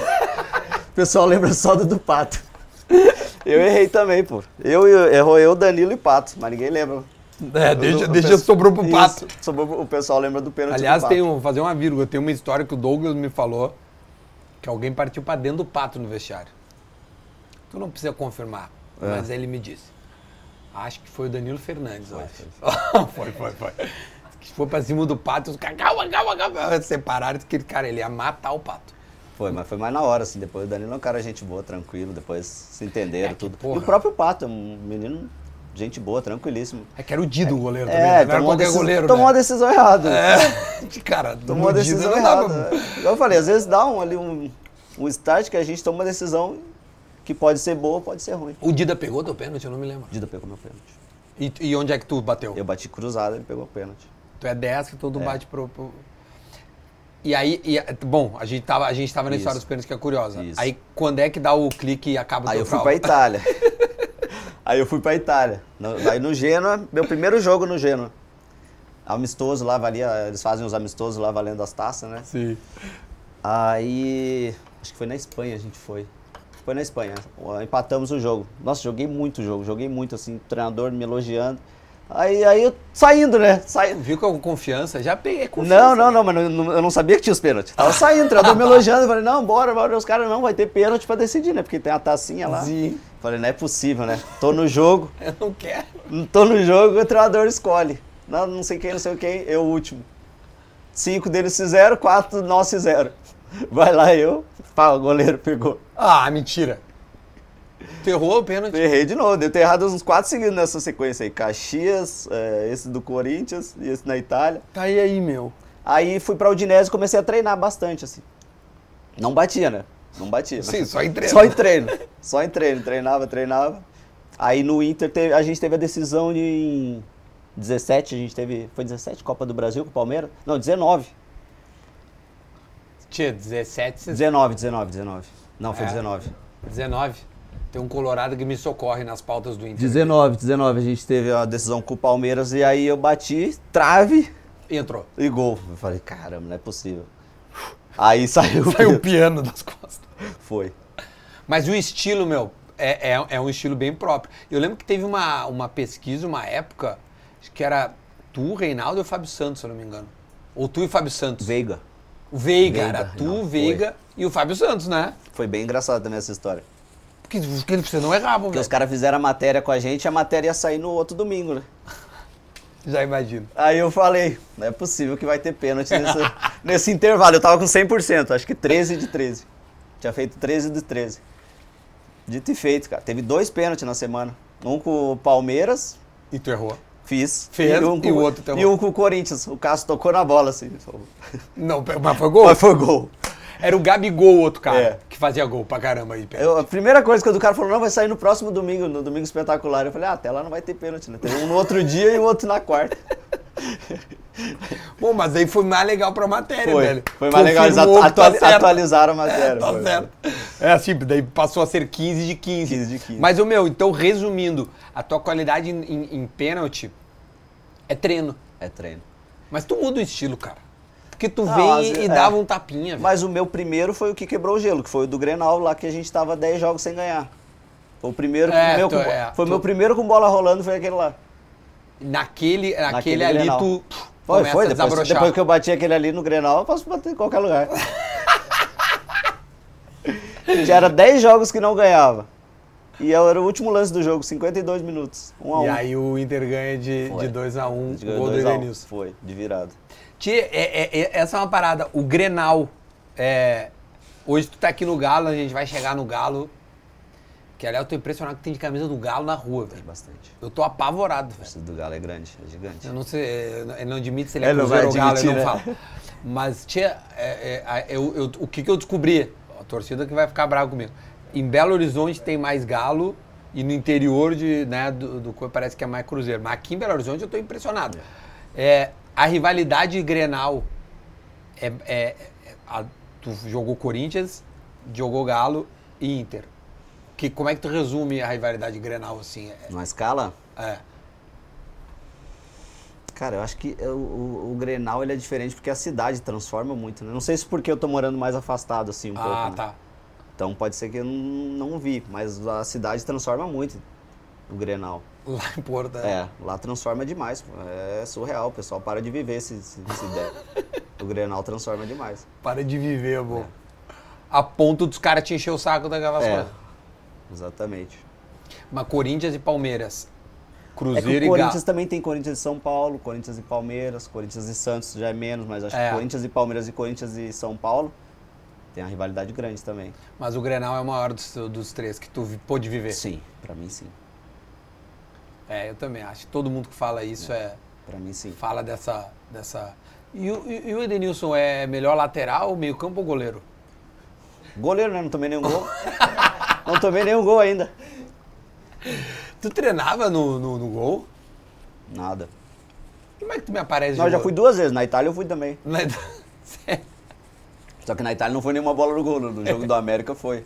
O pessoal lembra só do do Pato. Eu errei também, pô. Eu, eu errou eu, Danilo e Pato, mas ninguém lembra. É, deixa, O- o deixa pesso- sobrou pro Pato. Isso, sobrou, o pessoal lembra do pênalti Aliás, do Pato. tem um, fazer uma vírgula, tem uma história que o Douglas me falou que alguém partiu pra dentro do Pato no vestiário. Tu não precisa confirmar, É. mas ele me disse. Acho que foi o Danilo Fernandes, eu acho. Foi, foi, foi. Que foi pra cima do Pato, os caras, calma, calma, calma. Separaram, que cara, ele ia matar o Pato. Foi, mas foi mais na hora, assim, depois o Danilo é um cara gente boa, tranquilo, depois se entenderam, É que, tudo. porra. E o próprio Pato, é um menino, gente boa, tranquilíssimo. É que era o Dido o goleiro também, É, né? Não era tomou, uma qualquer decisão, goleiro, tomou né? uma decisão errada. É, cara, Tomou uma no Dido decisão não dá errada. pra- É. Igual eu falei, às vezes dá um, ali um, um start que a gente toma uma decisão que pode ser boa, pode ser ruim. O Dida pegou teu pênalti, eu não me lembro. Dida pegou meu pênalti. E, e onde é que tu bateu? Eu bati cruzado, ele pegou o pênalti. Tu é dez que todo É. bate pro, pro... E aí, e, bom, a gente tava, a gente tava na Isso. história dos pênaltis que é curiosa. Isso. Aí, quando é que dá o clique e acaba o Aí teu eu fui trauma? pra Itália. Aí eu fui pra Itália. No- Aí no Genoa, meu primeiro jogo no Genoa. Amistoso lá, valia, eles fazem os amistosos lá valendo as taças, né? Sim. Aí, acho que foi na Espanha a gente foi. Foi na Espanha. Empatamos o jogo. Nossa, joguei muito jogo, joguei muito assim, o treinador me elogiando. Aí, aí eu saindo, né? Saindo. Viu com confiança? Já peguei confiança. Não, não, não, mas não- não- eu não sabia que tinha os pênaltis. Tava saindo, o treinador me elogiando. Eu falei, não, bora, bora. Os caras, não, vai ter pênalti pra decidir, né? Porque tem a tacinha lá. Sim. Falei, não é possível, né? Tô no jogo, Eu não quero. não tô no jogo, o treinador escolhe. Não, não sei quem, não sei quem, eu o último. Cinco deles fizeram, quatro nós fizeram. Vai lá eu, pá, o goleiro pegou. Ah, mentira. Tu errou o pênalti? Errei de novo, devo ter errado uns quatro seguidos nessa sequência aí. Caxias, é, esse do Corinthians e esse na Itália. Tá aí, aí, meu. Aí fui pra Udinese e comecei a treinar bastante, assim. Não batia, né? Não batia. Sim, só em treino. Só em treino. Só em treino. Treinava, treinava. Aí no Inter teve- a gente teve a decisão de em dezessete, a gente teve. Foi dezessete? Copa do Brasil com o Palmeiras? Não, dezenove. Tinha dezessete, dezenove, dezenove, dezenove. Não, foi É. dezenove. dezenove. Tem um colorado que me socorre nas pautas do Inter. dezenove, dezenove. A gente teve a decisão com o Palmeiras e aí eu bati, trave E entrou. e gol. Eu falei, caramba, não é possível. Aí saiu. Saiu o piano das costas. Foi. Mas o estilo, meu, é, é, é um estilo bem próprio. Eu lembro que teve uma, uma pesquisa, uma época, acho que era tu, Reinaldo e o Fábio Santos, se eu não me engano. Ou tu e o Fábio Santos. Veiga. O Veiga, Veiga, era tu, não, Veiga e o Fábio Santos, né? Foi bem engraçado também essa história. Porque, porque você não errava, Porque velho. os caras fizeram a matéria com a gente e a matéria ia sair no outro domingo, né? Já imagino. Aí eu falei, não é possível que vai ter pênalti nesse, nesse intervalo. Eu tava com cem por cento, acho que treze de treze. Tinha feito treze de treze. Dito e feito, cara. Teve dois pênaltis na semana. Um com o Palmeiras, E tu errou. fiz. Fez, um com, e o outro também. E um com o Corinthians. O Cássio tocou na bola, assim. Não, mas foi gol? Mas foi gol. Era o Gabigol, o outro cara, É. que fazia gol pra caramba aí. Pedro. Eu, a primeira coisa que o cara falou, não, vai sair no próximo domingo, no domingo espetacular. Eu falei, ah, até lá não vai ter pênalti, né? Teve um no outro dia e o outro na quarta. Bom, mas aí foi mais legal pra matéria, Foi, velho. foi mais legal, eles Confirmou atu- que tá atuali- certo. atualizaram a matéria. É, tá foi. certo. É assim, daí passou a ser quinze de quinze. quinze de quinze. Mas, o meu, então, resumindo, a tua qualidade em, em- em pênalti é treino. É treino. Mas tu muda o estilo, cara. Porque tu Não, vem às e, ve- e é. dava um tapinha, velho. Mas o meu primeiro foi o que quebrou o gelo, que foi o do Grenal lá, que a gente tava dez jogos sem ganhar. Foi o primeiro, É, meu tô- com, é, foi tô- meu primeiro com bola rolando, foi aquele lá. Naquele, naquele, Naquele ali Grenal. tu Foi, começa foi, a depois, desabrochar. depois que eu bati aquele ali no Grenal, eu posso bater em qualquer lugar. Já era dez jogos que não ganhava. E eu era o último lance do jogo, cinquenta e dois minutos, um a um. E aí o Inter ganha de Foi. dois a um, De o gol do dois a um. Edenilson. Foi, de virada. Tchê, é, é- é- essa é uma parada. O Grenal, é, hoje tu tá aqui no Galo, a gente vai chegar no Galo, que aliás eu tô impressionado que tem de camisa do Galo na rua, velho. Bastante. Eu tô apavorado, O velho. torcida do Galo é grande, é gigante. Eu não sei, ele não admite se ele é Ele não Cruzeiro ou vai Galo, ele admitir, não né? fala. Mas, tchê, é, é, a- eu- eu- o que que eu descobri? A torcida que vai ficar brava comigo. Em Belo Horizonte tem mais Galo e no interior de, né, do, do coisa parece que é mais Cruzeiro. Mas aqui em Belo Horizonte eu tô impressionado. É, a rivalidade Grenal, é, é- é- a- tu jogou Corinthians, jogou Galo e Inter. Que, como é que tu resume a rivalidade Grenal assim? É, Numa escala, é. cara, eu acho que o, o, o Grenal ele é diferente porque a cidade transforma muito, né? Não sei se porque eu tô morando mais afastado, assim, um pouco. Ah, né? tá. Então pode ser que eu não, não vi, mas a cidade transforma muito o Grenal. Lá em Porto. É, lá transforma demais, pô. É surreal, o pessoal para de viver esse, esse, essa ideia. O Grenal transforma demais. Para de viver, amor. A ponto dos caras te encher o saco daquelas É, coisas. exatamente. Mas Corinthians e Palmeiras. É que Cruzeiro o e Corinthians Galo. também tem Corinthians e São Paulo, Corinthians e Palmeiras, Corinthians e Santos já é menos, mas acho É. que Corinthians e Palmeiras e Corinthians e São Paulo tem uma rivalidade grande também. Mas o Grenal é o maior dos, dos três que tu vi- pôde viver. Sim, pra mim sim. É, eu também acho. Todo mundo que fala isso é, Pra mim sim. fala dessa... dessa... E, o, e- e o Edenilson é melhor lateral, meio campo ou goleiro? Goleiro, né? Não tomei nenhum gol. Não tomei nenhum gol ainda. Tu treinava no, no, no gol? Nada. Como é que tu me aparece Não, eu de já gol? fui duas vezes. Na Itália eu fui também. Não é- Sério? Só que na Itália não foi nenhuma bola no gol. No jogo do América foi.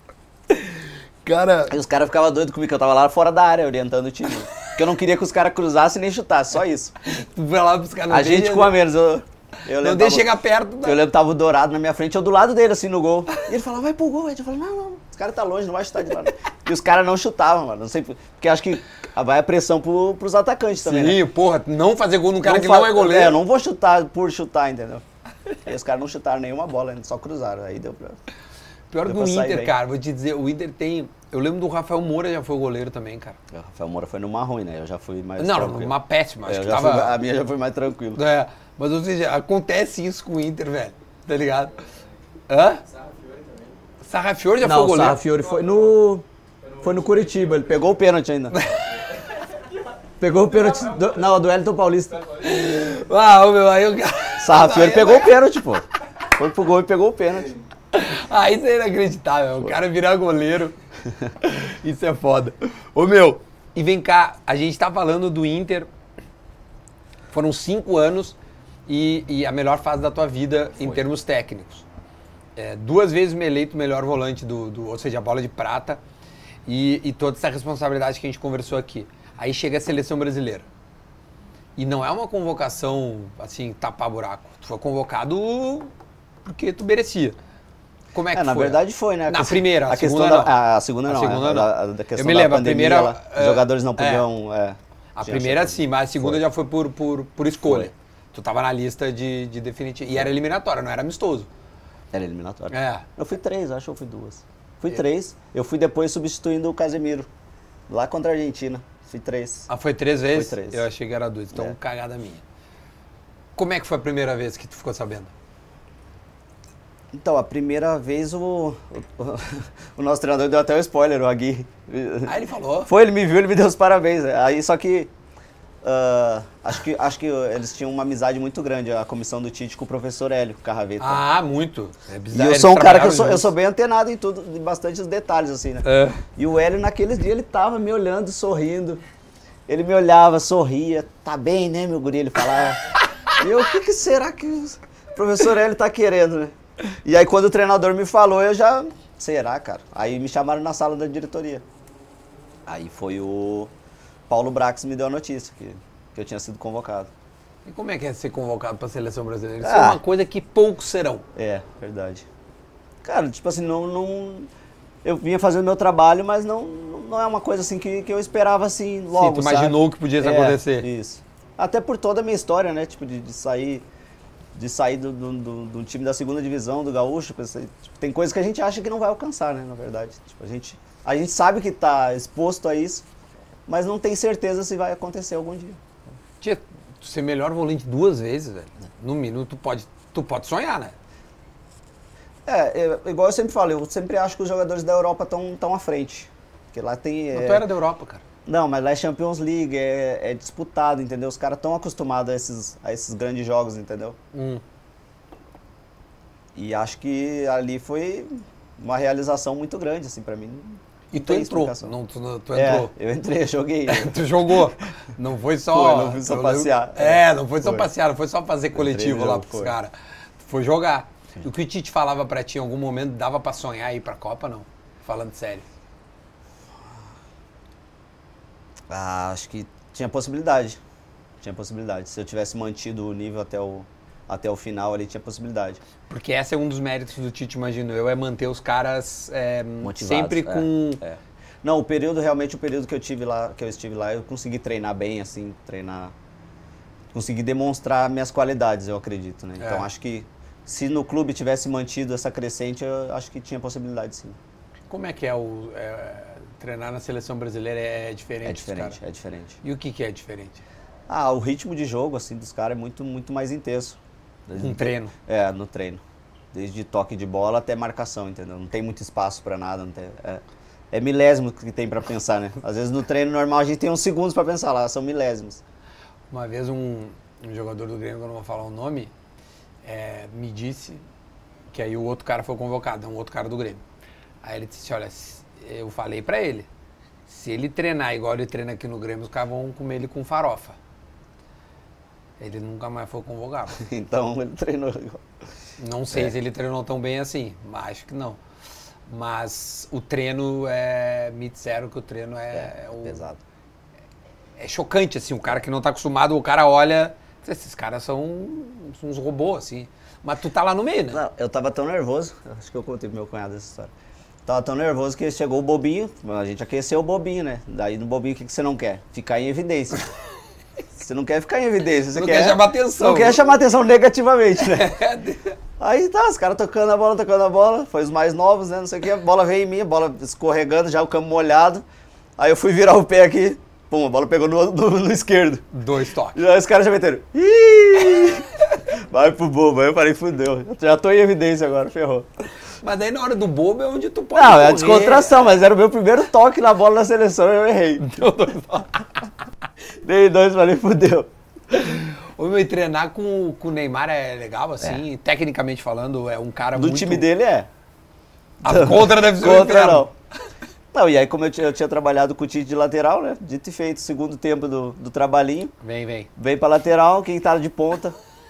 Cara... Aí os caras ficavam doidos comigo, que eu tava lá fora da área, orientando o time. Porque eu não queria que os cares cruzassem nem chutassem, só isso. Tu vai lá buscar... A gente com a menos. Eu, eu Não lembro deixa tava- chegar perto. Da... Eu lembro que tava o Dourado na minha frente, eu do lado dele, assim, no gol. E ele falava, vai pro gol, Ed. Eu falei, não, não, os caras tá longe, não vai chutar de lá. Não. E os caras não chutavam, mano. Não sei, por- porque acho que vai a pressão pro, pros atacantes também, né? Sim, porra, não fazer gol num cara que fa- não é goleiro. É, eu não vou chutar por chutar, entendeu? E os caras não chutaram nenhuma bola, ainda só cruzaram. Aí deu pra... Pior Deu que o pra sair Inter, bem. cara, vou te dizer, o Inter tem... Eu lembro do Rafael Moura, já foi goleiro também, cara. O Rafael Moura foi numa ruim, né? Eu já fui mais Não, tranquilo. uma péssima, acho É, eu que já tava... fui- a minha já foi mais tranquilo. É, mas ou seja, acontece isso com o Inter, velho, tá ligado? Hã? Sarrafiore já Não, foi o goleiro? Sarrafiore foi no... Foi no Curitiba, ele pegou o pênalti ainda. Pegou o pênalti... Do, não, do Wellington Paulista. Ah, ô, meu, aí o cara... Sarrafiore pegou o pênalti, pô. Foi pro gol e pegou o pênalti. Ah, isso é inacreditável, o cara virar goleiro. Isso é foda. Ô, meu, e vem cá, a gente tá falando do Inter, foram cinco anos e, e a melhor fase da tua vida em termos técnicos. É, duas vezes me eleito o melhor volante, do, do, ou seja, a bola de prata, e, e toda essa responsabilidade que a gente conversou aqui. Aí chega a seleção brasileira. E não é uma convocação, assim, tapar buraco. Tu foi convocado porque tu merecia. Como é que É, na foi? verdade foi, né? A Na questão- primeira, a, a questão segunda da, não. A segunda A não, segunda é, não. a, a questão Eu me da lembro, a pandemia, primeira, lá, é, os jogadores não é. podiam... É, A tinha primeira essa- sim, mas a segunda Foi. já foi por, por, por escolha. Foi. Tu tava na lista de, de definitivo. E era eliminatória, não era amistoso. Era eliminatório. É. Eu fui três, acho que eu fui duas. Fui três. Eu fui depois substituindo o Casemiro. Lá contra a Argentina. Fui três. Ah, foi três vezes? Foi três. Eu achei que era duas. Então, É. cagada minha. Como é que foi a primeira vez que tu ficou sabendo? Então, a primeira vez o, o, o nosso treinador deu até o spoiler, o Aguirre. Aí ele falou. Foi, ele me viu, ele me deu os parabéns. Aí só que, ah, acho que acho que eles tinham uma amizade muito grande, a comissão do Tite com o professor Hélio Carraveta. Ah, muito. É e bizarro. eu sou um Eles cara que eu trabalhavam sou, eu juntos. sou bem antenado em tudo, em bastantes detalhes, assim, né? É. E o Hélio, naqueles dias, ele tava me olhando, sorrindo. Ele me olhava, sorria. Tá bem, né, meu guri? Ele falava. E eu, o que, que será que o professor Hélio tá querendo, né? E aí, quando o treinador me falou, eu já... Será, cara? Aí me chamaram na sala da diretoria. Aí foi o Paulo Brax me deu a notícia que, que eu tinha sido convocado. E como é que é ser convocado pra seleção brasileira? Isso é Ah. uma coisa que poucos serão. É, verdade. Cara, tipo assim, não... não eu vinha fazendo meu trabalho, mas não, não é uma coisa assim que, que eu esperava assim logo, Sim, tu imaginou sabe? que podia É, acontecer. Isso. Até por toda a minha história, né? Tipo, de, de sair, de sair do, do, do, do time da segunda divisão, do Gaúcho. Tipo, tem coisas que a gente acha que não vai alcançar, né? Na verdade. Tipo, a gente, a gente sabe que tá exposto a isso, mas não tem certeza se vai acontecer algum dia. Tia, tu ser melhor volante duas vezes, velho. No minuto, tu pode, tu pode sonhar, né? É, é, igual eu sempre falo, eu sempre acho que os jogadores da Europa estão tão à frente. Porque lá tem... Mas É... tu era da Europa, cara. Não, mas lá é Champions League, é, é disputado, entendeu? Os caras estão acostumados a esses, a esses grandes jogos, entendeu? Hum. E acho que ali foi uma realização muito grande, assim, pra mim. E tu entrou, não, tu, tu É, entrou. eu entrei, joguei. Tu jogou. Não foi só... Foi, não fui só eu passear. lembro- É, não foi só Foi. passear, não foi só fazer coletivo no lá jogo, pros foi. caras. Foi jogar. E o que o Tite falava pra ti em algum momento, dava pra sonhar ir pra Copa, não? Falando sério. Ah, acho que tinha possibilidade. Tinha possibilidade. Se eu tivesse mantido o nível até o, até o final ali, tinha possibilidade. Porque esse é um dos méritos do Tite, imagino eu, é manter os caras é, Motivados, sempre é, com... é. Não, o período, realmente, o período que eu tive lá, que eu estive lá, eu consegui treinar bem, assim, treinar... Consegui demonstrar minhas qualidades, eu acredito, né? Então, É. acho que se no clube tivesse mantido essa crescente, eu acho que tinha possibilidade, sim. Como é que é o... é, treinar na seleção brasileira é diferente É dos diferente, caras? é diferente. E o que, que é diferente? Ah, o ritmo de jogo, assim, dos caras é muito, muito mais intenso. Um treino. É, no treino. Desde toque de bola até marcação, entendeu? Não tem muito espaço pra nada, não tem... É, é milésimo que tem pra pensar, né? Às vezes no treino normal a gente tem uns segundos pra pensar lá, são milésimos. Uma vez um, um jogador do Grêmio, que eu não vou falar o nome, é, me disse que aí o outro cara foi convocado, é um outro cara do Grêmio. Aí ele disse, olha, eu falei pra ele, se ele treinar igual ele treina aqui no Grêmio, os caras vão comer ele com farofa. Ele nunca mais foi convocado. Então ele treinou. Não sei É. se ele treinou tão bem assim, mas acho que não. Mas o treino é, me disseram que o treino é, é o, Pesado. é chocante, assim, o cara que não tá acostumado, o cara olha, esses caras são uns robôs, assim. Mas tu tá lá no meio, né? Não, eu tava tão nervoso, acho que eu contei pro meu cunhado essa história. Tava tão nervoso que chegou o bobinho, a gente aqueceu o bobinho, né? Daí no bobinho o que, que você não quer? Ficar em evidência. Você não quer ficar em evidência, você Não quer, quer chamar atenção. Não quer chamar atenção negativamente, né? Aí tá, os caras tocando a bola, tocando a bola, foi os mais novos, né? Não sei o que, a bola veio em mim, a bola escorregando, já o campo molhado. Aí eu fui virar o pé aqui, pum, a bola pegou no, no, no esquerdo. Dois toques. Já os caras já meteram. Ih! Vai pro bobo, aí eu falei, fudeu. Já tô em evidência agora, ferrou. Mas daí na hora do bobo é onde tu pode Não, é correr. a descontração, mas era o meu primeiro toque na bola na seleção e eu errei. Deu dois toques. Dei dois, falei, fudeu. Ô, meu, e treinar com, com o Neymar é legal, assim, tecnicamente falando, é um cara Do muito... time dele é. A contra deve ser um Contra inferno. não. Não, e aí como eu tinha, eu tinha trabalhado com o Tite de lateral, né? Dito e feito, segundo tempo do, do trabalhinho. Vem, vem. Vem pra lateral, quem tá de ponta?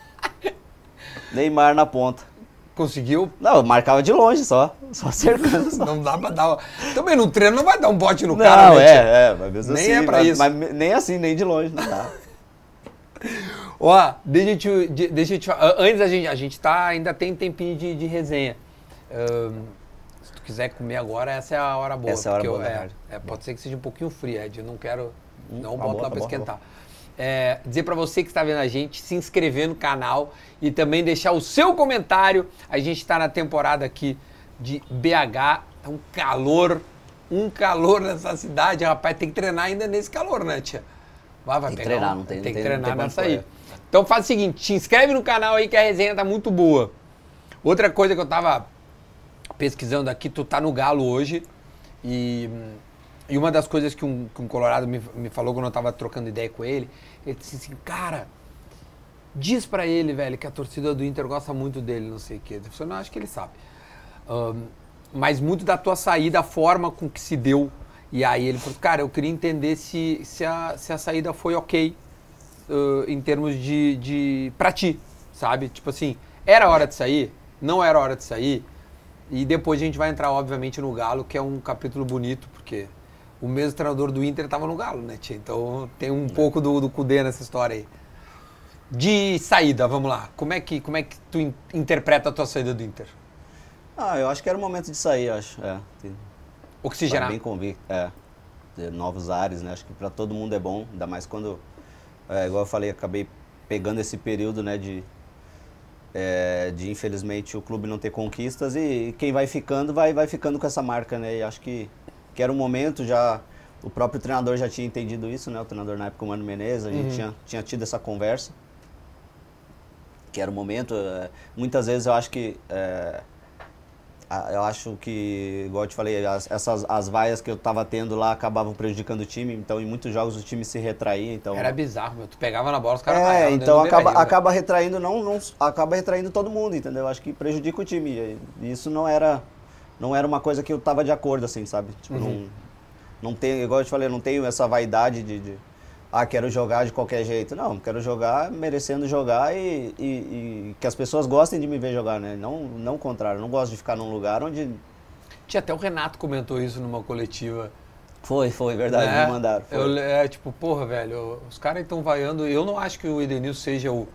Neymar na ponta. Conseguiu? Não, eu marcava de longe só. Só cercando. Só. Não dá pra dar... Também no treino não vai dar um bote no cara, Não, né, tia? é, é, mas mesmo Nem assim. é pra mas, isso. mas nem assim, nem de longe, não dá. Ó, deixa eu te, de- deixa eu te falar. Antes a gente, a gente tá, ainda tem tempinho de, de resenha. Ahn, se tu quiser comer agora, essa é a hora boa. Essa é a hora porque boa eu- da é, tarde. é, pode ser que seja um pouquinho frio, Ed. Eu não quero. Hum, Não tá boto bom, lá tá pra bom, tá esquentar. É, dizer pra você que está vendo a gente, se inscrever no canal e também deixar o seu comentário. A gente está na temporada aqui de B H. É um calor, um calor nessa cidade, rapaz. Tem que treinar ainda nesse calor, né, tia? Vai, vai Tem que pegar treinar, um- não tem- Tem não que tem- treinar não tem pra nessa onde aí. correr. Então faz o seguinte, te inscreve no canal aí que a resenha tá muito boa. Outra coisa que eu tava pesquisando aqui, tu tá no Galo hoje e, e uma das coisas que um, que um colorado me, me falou quando eu tava trocando ideia com ele, ele disse assim, cara, diz pra ele, velho, que a torcida do Inter gosta muito dele, não sei o quê. Eu falei, não, acho que ele sabe. Ahn, mas muito da tua saída, a forma com que se deu. E aí ele falou, cara, eu queria entender se, se, a, se a saída foi ok uh, em termos de, de... pra ti, sabe? Tipo assim, era hora de sair? Não era hora de sair? E depois a gente vai entrar, obviamente, no Galo, que é um capítulo bonito, porque o mesmo treinador do Inter estava no Galo, né, tia? Então tem um pouco do, do Cudê nessa história aí. De saída, vamos lá. Como é que, como é que tu in- interpreta a tua saída do Inter? Ah, eu acho que era o momento de sair, acho. É. Oxigenar. Pra bem convicto, é. De novos ares, né? Acho que para todo mundo é bom, ainda mais quando, é, igual eu falei, acabei pegando esse período, né, de, é, de infelizmente o clube não ter conquistas e quem vai ficando, vai, vai ficando com essa marca, né? E acho que, que era um momento já, o próprio treinador já tinha entendido isso, né? O treinador na época, o Mano Menezes, a gente Uhum. tinha, tinha tido essa conversa, que era o momento. É, muitas vezes eu acho que... É, eu acho que, igual eu te falei, as, essas, as vaias que eu tava tendo lá acabavam prejudicando o time, então em muitos jogos o time se retraía, então... Era bizarro, meu. Tu pegava na bola, os caras É, vaiavam dentro então do acaba, Beira-Rio, acaba retraindo, não, não, acaba retraindo todo mundo, entendeu? Acho que prejudica o time, e isso não era, não era uma coisa que eu tava de acordo, assim, sabe? Tipo, Uhum. não, não tenho, igual eu te falei, eu não tenho essa vaidade de... de ah, quero jogar de qualquer jeito. Não, quero jogar merecendo jogar e, e, e que as pessoas gostem de me ver jogar, né? Não, não o contrário, eu não gosto de ficar num lugar onde... Tinha até o Renato comentou isso numa coletiva. Foi, foi, verdade, né? me mandaram. Foi. Eu, é tipo, porra, velho, os caras estão vaiando. Eu não acho que o Edenilson seja o,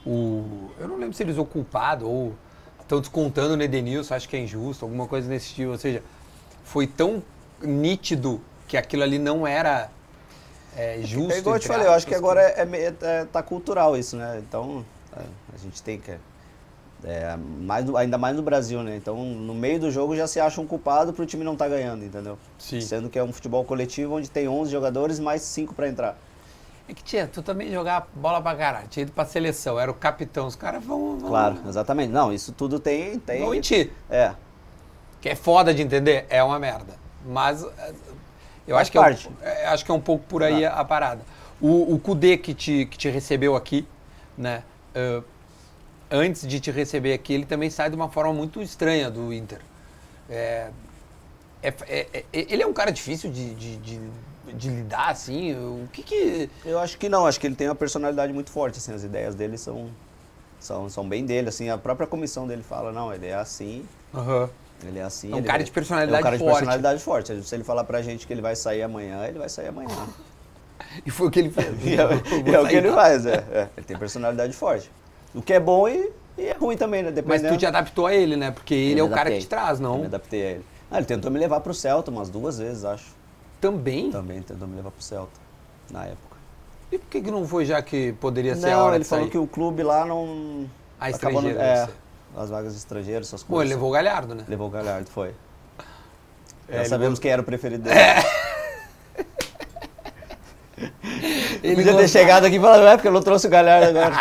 o. Eu não lembro se eles o culpado ou estão descontando no Edenilson, acho que é injusto, alguma coisa nesse estilo. Ou seja, foi tão nítido que aquilo ali não era é, justo. É igual eu te falei, eu acho que agora é, é, é, tá cultural isso, né? Então, é, a gente tem que. É, mais no, ainda mais no Brasil, né? Então, no meio do jogo já se acha um culpado pro time não estar tá ganhando, entendeu? Sim. Sendo que é um futebol coletivo onde tem onze jogadores mais cinco para entrar. É que tinha, tu também jogava bola pra caralho, tinha ido pra seleção, era o capitão, os caras vão, vão... Claro, exatamente. Não, isso tudo tem... tem vão em ti. É. Que é foda de entender, é uma merda. Mas eu Faz acho que, é parte. um, é, acho que é um pouco por aí a, a parada. O, o Kudê que te, que te recebeu aqui, né? Uh, antes de te receber aqui, ele também sai de uma forma muito estranha do Inter. É, é, é, é, ele é um cara difícil de, de, de, de lidar, assim? O que que... Eu acho que não, acho que ele tem uma personalidade muito forte, assim, as ideias dele são, são, são bem dele, assim, a própria comissão dele fala, não, ele é assim, Uhum. ele é assim... É um ele cara de personalidade é um cara de forte. personalidade forte, se ele falar pra gente que ele vai sair amanhã, ele vai sair amanhã. E foi o que ele fez. E é, é o que ele faz, é, é, ele tem personalidade forte. O que é bom e, e é ruim também, né? Mas Dependendo. tu te adaptou a ele, né? Porque ele Eu é me o cara que adaptei. te traz, Eu não? me adaptei a ele. Ah, ele tentou me levar pro Celta umas duas vezes, acho. Também? Também tentou me levar pro Celta, na época. E por que, que não foi já que poderia ser a Não, hora ele de falou sair? que o clube lá não... Ah, acabou estrangeiro, não- deve É, ser. as vagas de estrangeiros, essas Bom, ele coisas. levou o Galhardo, né? Levou o Galhardo, foi. É, Já ele sabemos gost- quem era o preferido dele. Ele Podia ter gostava- chegado aqui e falado, é porque eu não trouxe o Galhardo agora.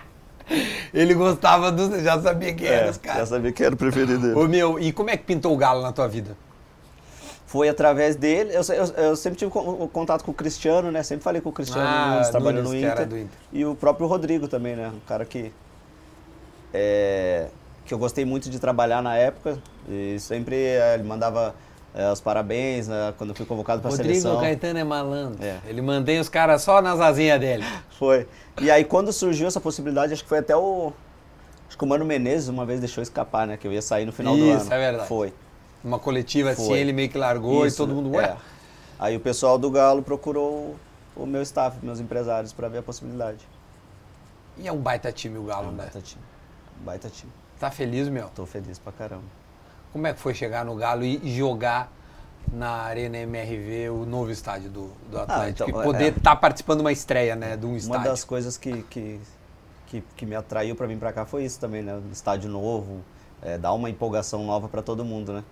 Ele gostava dos... Já sabia quem eram É, os já caras. sabia quem era o preferido dele. Ô, meu, e como é que pintou o Galo na tua vida? Foi através dele, eu, eu, eu sempre tive con- contato com o Cristiano, né? Sempre falei com o Cristiano Ah, Nunes, trabalhando no Nunes, que era Inter, do Inter. E o próprio Rodrigo também, né? Um cara que... é, que eu gostei muito de trabalhar na época. E sempre é, ele mandava é, os parabéns, né, quando eu fui convocado para a Rodrigo seleção. Caetano é malandro. É. Ele mantém os caras só nas asinhas dele. Foi. E aí quando surgiu essa possibilidade, acho que foi até o... Acho que o Mano Menezes uma vez deixou escapar, né? Que eu ia sair no final do ano. Isso, é verdade. Foi. Uma coletiva assim, Foi. ele meio que largou Isso, e todo mundo... Ué? é. Aí o pessoal do Galo procurou o meu staff, meus empresários, para ver a possibilidade. E é um baita time o É Galo, um né? baita time. Baita time. Tá feliz, meu? Tô feliz pra caramba. Como é que foi chegar no Galo e jogar na Arena M R V, o novo estádio do, do Atlético? então, e poder é. estar participando de uma estreia, né, de um Uma estádio. das coisas que, que, que, que me atraiu para vir para cá foi isso também, né? Um estádio novo, é, dar uma empolgação nova para todo mundo, né?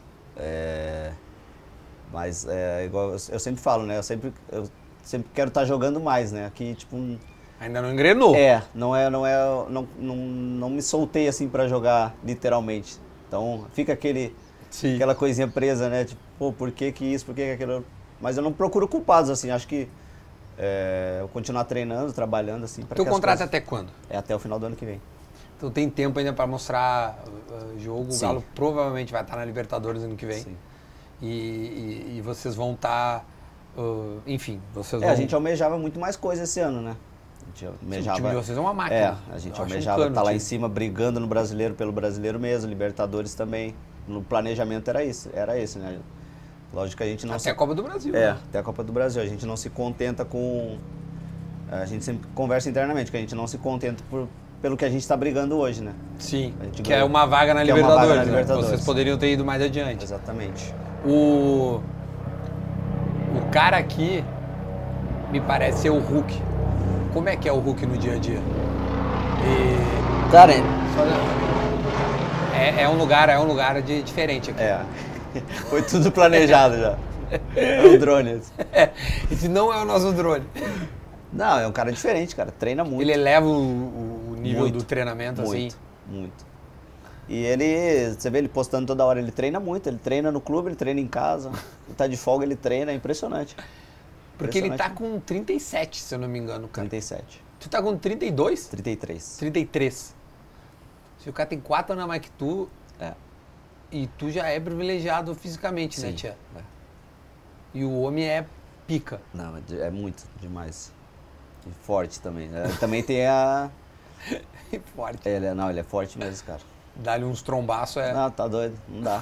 É, mas, é, igual eu, eu sempre falo, né? Eu sempre, eu sempre quero estar jogando mais, né? Aqui, tipo, um- Ainda não engrenou. é, não é, não é, não, não, não me soltei assim para jogar literalmente. Então, fica aquele, Sim. aquela coisinha presa, né? Tipo, pô, por que que isso, por que que aquilo? Mas eu não procuro culpados, assim, acho que é, eu continuar treinando, trabalhando, assim, para Teu que as contrato é coisas- até quando? É até o final do ano que vem. Então tem tempo ainda para mostrar uh, jogo. O Sim. Galo provavelmente vai estar na Libertadores ano que vem. Sim. E, e- e vocês vão estar... uh, enfim, vocês É, vão... a gente almejava muito mais coisa esse ano, né? A gente Sim, almejava... o time de vocês é uma máquina. É, a gente Eu acho um almejava cano estar o lá time. em cima brigando no brasileiro pelo brasileiro mesmo, Libertadores também. No planejamento era isso, era esse, né? Lógico que a gente não Até se... a Copa do Brasil. É, né? até a Copa do Brasil. A gente não se contenta com... A gente sempre conversa internamente, que a gente não se contenta por, pelo que a gente está brigando hoje, né? Sim, A gente que ganhou. é uma vaga na Que é uma Libertadores. vaga na né? Libertadores. Vocês poderiam ter ido mais adiante. Exatamente. O, o cara aqui me parece ser o Hulk. Como é que é o Hulk no dia a dia? E... Cara, é, é um lugar, é um lugar de, diferente aqui. é. Foi tudo planejado já. É um drone. É, esse não é o nosso drone. Não, é um cara diferente, cara. Treina muito. Ele eleva o, o nível Muito, do treinamento, muito, assim. muito. E ele, você vê ele postando toda hora, ele treina muito, ele treina no clube, ele treina em casa, ele tá de folga, ele treina, é impressionante. Porque ele tá Impressionante. com trinta e sete, se eu não me engano, cara. trinta e sete. Tu tá com trinta e dois? trinta e três. trinta e três. Se o cara tem quatro anos a mais que tu, É. e tu já é privilegiado fisicamente, né, Sim. tia? É. E o homem é pica. Não, é de- é muito demais. E forte também. É, também tem a. E forte. Ele é, não, ele é forte mesmo, cara. Dá-lhe uns trombaços, é... Não, tá doido, não dá.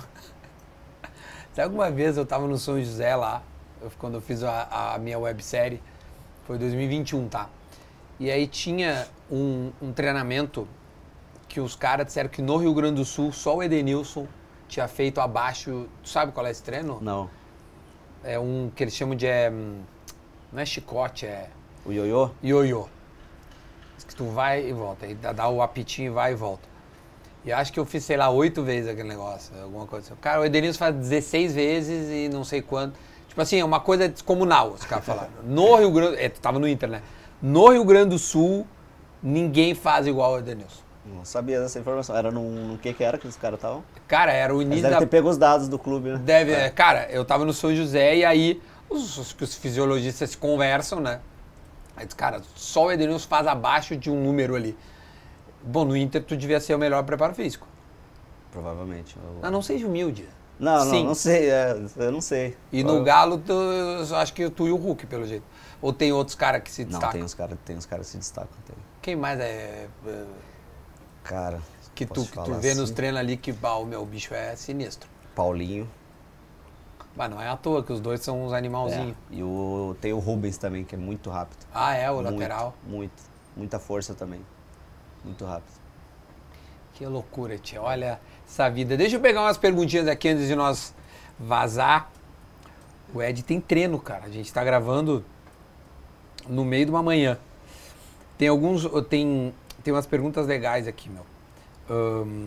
Sabe alguma vez eu tava no São José lá, eu- quando eu fiz a, a minha websérie, foi dois mil e vinte e um, tá? E aí tinha um, um treinamento que os caras disseram que no Rio Grande do Sul só o Edenilson tinha feito abaixo... Tu sabe qual é esse treino? Não. É um que eles chamam de... É, hum, não é chicote, é O ioiô? ioiô. Diz que tu vai e volta, aí dá, dá o apitinho e vai e volta. E eu acho que eu fiz, sei lá, oito vezes aquele negócio, alguma coisa assim. Cara, o Edenilson faz dezesseis vezes e não sei quanto. Tipo assim, é uma coisa descomunal, os caras falaram. No Rio Grande... É, tu tava no Inter, né? No Rio Grande do Sul, ninguém faz igual o Edenilson. Não sabia dessa informação. Era no, no que que era que os caras estavam? Cara, era o Eles início devem da... ter pego os dados do clube, né? Deve, É. é, cara, eu tava no São José e aí os, os, os fisiologistas se conversam, né? Aí diz, cara, só o Edenilson faz abaixo de um número ali. Bom, no Inter tu devia ser o melhor preparo físico. Provavelmente. Eu- Ah, não seja humilde. Não, Sim. não, não sei, é, eu não sei. E no Eu- Galo, tu, eu acho que tu e o Hulk, pelo jeito. Ou tem outros caras que se Não, destacam? tem uns caras tem uns caras que se destacam. Tem. Quem mais é, é, Cara, que posso tu, que tu falar vê nos assim? treinos ali que bah, o meu bicho é sinistro? Paulinho. Bah, não é à toa que os dois são uns animalzinhos. É. E o, tem o Rubens também, que é muito rápido. Ah, é, o Muito, lateral. Muito. Muita força também. Muito rápido. Que loucura, tia. Olha essa vida. Deixa eu pegar umas perguntinhas aqui antes de nós vazar. O Ed tem treino, cara. A gente tá gravando no meio de uma manhã. Tem alguns... Tem, tem umas perguntas legais aqui, meu. Ahn,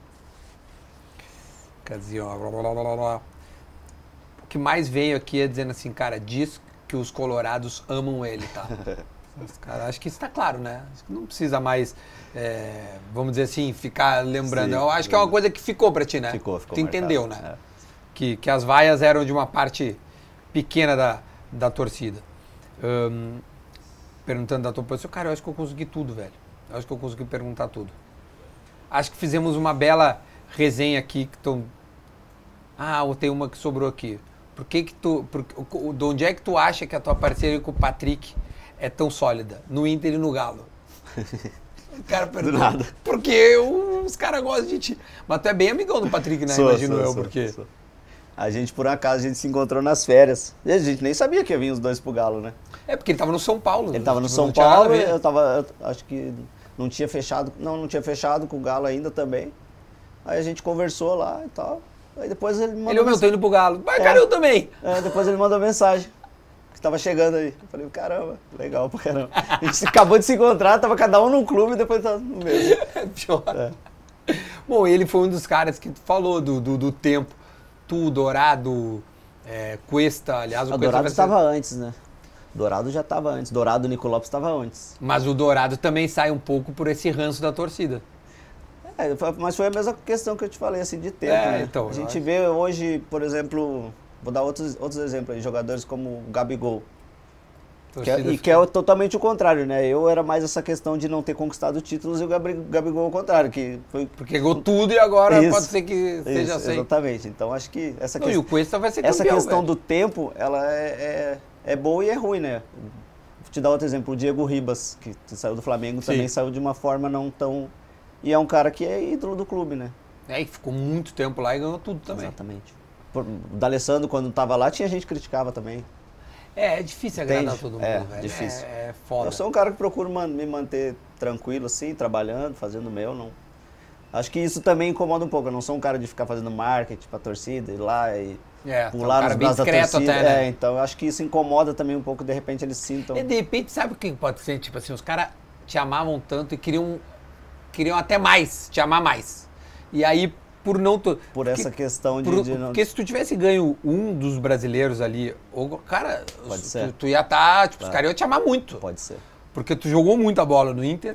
quer dizer, ó, blá, blá, blá, blá, blá. O que mais veio aqui é dizendo assim, cara, diz que os colorados amam ele, tá? Os cara, acho que isso tá claro, né? Acho que não precisa mais, é, vamos dizer assim, ficar lembrando. Sim, Eu acho que é uma coisa que ficou pra ti, né? Ficou, ficou Tu entendeu, marcado. né? É. Que, que as vaias eram de uma parte pequena da, da torcida. Ahn, perguntando da tua posição, cara, eu acho que eu consegui tudo, velho. Eu acho que eu consegui perguntar tudo. Acho que fizemos uma bela resenha aqui que tô... Ah, tem uma que sobrou aqui. Por que que tu... Por, de onde é que tu acha que a tua parceria com o Patrick é tão sólida? No Inter e no Galo. O cara perguntou. nada. Porque eu- os caras gostam de ti. Mas tu é bem amigão do Patrick, né? Sou, Imagino sou, eu, sou, porque... sou. A gente, por acaso, a gente se encontrou nas férias. E a gente nem sabia que ia vir os dois pro Galo, né? É porque ele tava no São Paulo. Ele tava no tipo, São não tinha nada a Paulo, ver. eu tava, eu acho que não tinha fechado, não, não tinha fechado com o Galo ainda também. Aí a gente conversou lá e tal. Aí depois ele me mandou, Ele, ô meu, tô mensagem, indo pro Galo. Mas, É. cara, eu também. é, depois ele mandou mensagem que tava chegando aí. Eu falei, caramba, legal pra caramba. A gente acabou de se encontrar, tava cada um num clube e depois tava no mesmo. É pior. É. Bom, ele foi um dos caras que tu falou do, do, do tempo. Tu, Dourado, é, Cuesta, aliás, o O Cuesta Dourado vai ser- estava antes, né? Dourado já estava antes. Dourado e Nico Lopes estava antes. Mas o Dourado também sai um pouco por esse ranço da torcida. É, foi- mas foi a mesma questão que eu te falei, assim, de tempo, É, né? então, a eu gente acho. vê hoje, por exemplo, vou dar outros, outros exemplos aí, jogadores como o Gabigol. Que é- Torcida e que é o- totalmente o contrário, né? Eu era mais essa questão de não ter conquistado títulos e o Gabri- Gabigol ao contrário, que foi... Porque ganhou tudo e agora Isso, pode ser que seja Isso, assim. exatamente. Então acho que essa, Não, que- e o Cuesta vai ser essa campeão, questão velho. do tempo, ela é, é, é boa e é ruim, né? Vou te dar outro exemplo, o Diego Ribas, que saiu do Flamengo, Sim. também saiu de uma forma não tão... E é um cara que é ídolo do clube, né? É, e ficou muito tempo lá e ganhou tudo também. Exatamente. Por- O D'Alessandro, quando estava lá, tinha gente que criticava também. É, é difícil agradar Entende? todo mundo, É, velho. difícil. É, é foda. Eu sou um cara que procuro man- me manter tranquilo, assim, trabalhando, fazendo o meu. Não... Acho que isso também incomoda um pouco. Eu não sou um cara de ficar fazendo marketing pra torcida, ir lá e É, pular tá um nos braços da discreto torcida. até, né? É, então eu acho que isso incomoda também um pouco, de repente eles sintam. E de repente, sabe o que pode ser? Tipo assim, os caras te amavam tanto e queriam, queriam até mais, te amar mais. E aí, por não... Tu, Por porque, essa questão de, por, de não... Porque se tu tivesse ganho um dos brasileiros ali, ou, cara, Pode tu, ser. tu ia estar... Tipo, Tá. os caras iam te amar muito. Pode ser. Porque tu jogou muita bola no Inter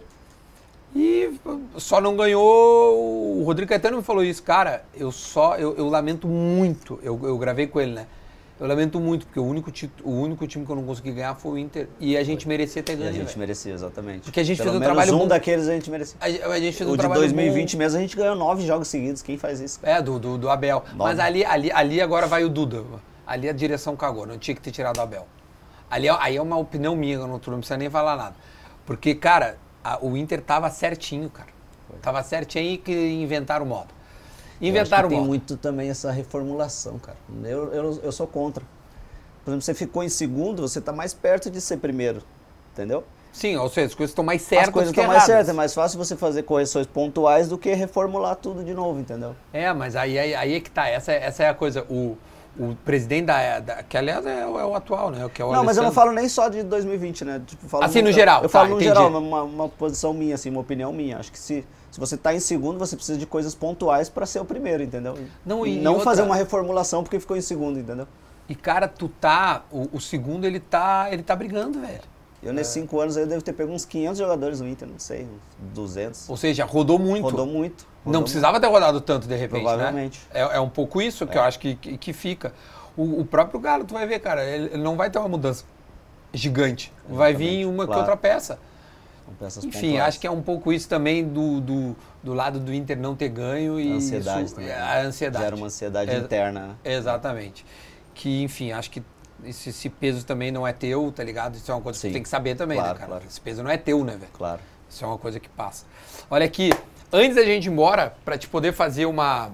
e só não ganhou. O Rodrigo Caetano me falou isso, cara, eu só, eu, eu lamento muito, eu, eu gravei com ele, né? Eu lamento muito, porque o único, o único time que eu não consegui ganhar foi o Inter e a gente merecia ter E ganho. a gente véio. merecia, exatamente. Porque a gente Pelo fez um menos trabalho um bom. daqueles a gente merecia. A, a gente fez O um de trabalho dois mil e bom. vinte mesmo, a gente ganhou nove jogos seguidos. Quem faz isso? É, do, do, do Abel. Nove. Mas ali, ali, ali agora vai o Duda. Ali a direção cagou, não tinha que ter tirado o Abel. Ali é, aí é uma opinião minha, eu não, tu não precisa nem falar nada. Porque, cara, a, o Inter tava certinho, cara. Tava certinho aí que inventaram o modo. Inventaram o tem modo. muito também essa reformulação, cara. Eu, eu, eu sou contra. Por exemplo, você ficou em segundo, você tá mais perto de ser primeiro. Entendeu? Sim, ou seja, as coisas estão mais certas As coisas que estão mais erradas. certas. É mais fácil você fazer correções pontuais do que reformular tudo de novo, entendeu? É, mas aí, aí, aí é que tá. Essa, essa é a coisa. O, o presidente da, da... Que, aliás, é, o- é o atual, né? Que é o Não, mas eu não Alessandro. falo nem só de dois mil e vinte, né? Tipo, falo Assim, no muito- geral, Eu tá, falo no entendi. geral, uma, uma posição minha, assim, uma opinião minha. Acho que se, se você tá em segundo, você precisa de coisas pontuais pra ser o primeiro, entendeu? Não, e não outra- fazer uma reformulação porque ficou em segundo, entendeu? E, cara, tu tá... O, o segundo, ele tá, ele tá brigando, velho. Eu, nesses cinco anos, eu devo ter pego uns quinhentos jogadores no Inter, não sei, uns duzentos. Ou seja, rodou muito. Rodou muito. Não rodou precisava ter rodado tanto, de repente, Provavelmente. né? É, é um pouco isso que eu acho que, que, que fica. O, o próprio Galo, tu vai ver, cara, ele, ele não vai ter uma mudança gigante. Vai vir Exatamente, uma que claro. outra peça. São peças Enfim, pontuais. acho que é um pouco isso também do, do, do lado do Inter não ter ganho e A ansiedade isso, também. a ansiedade. Gera uma ansiedade É- interna, né? Exatamente. Que, enfim, acho que esse, esse peso também não é teu, tá ligado? Isso é uma coisa que Sim, tu tem que saber também, claro, né, cara? claro. Esse peso não é teu, né, velho? Claro. Isso é uma coisa que passa. Olha aqui, antes da gente ir embora, pra te poder fazer uma,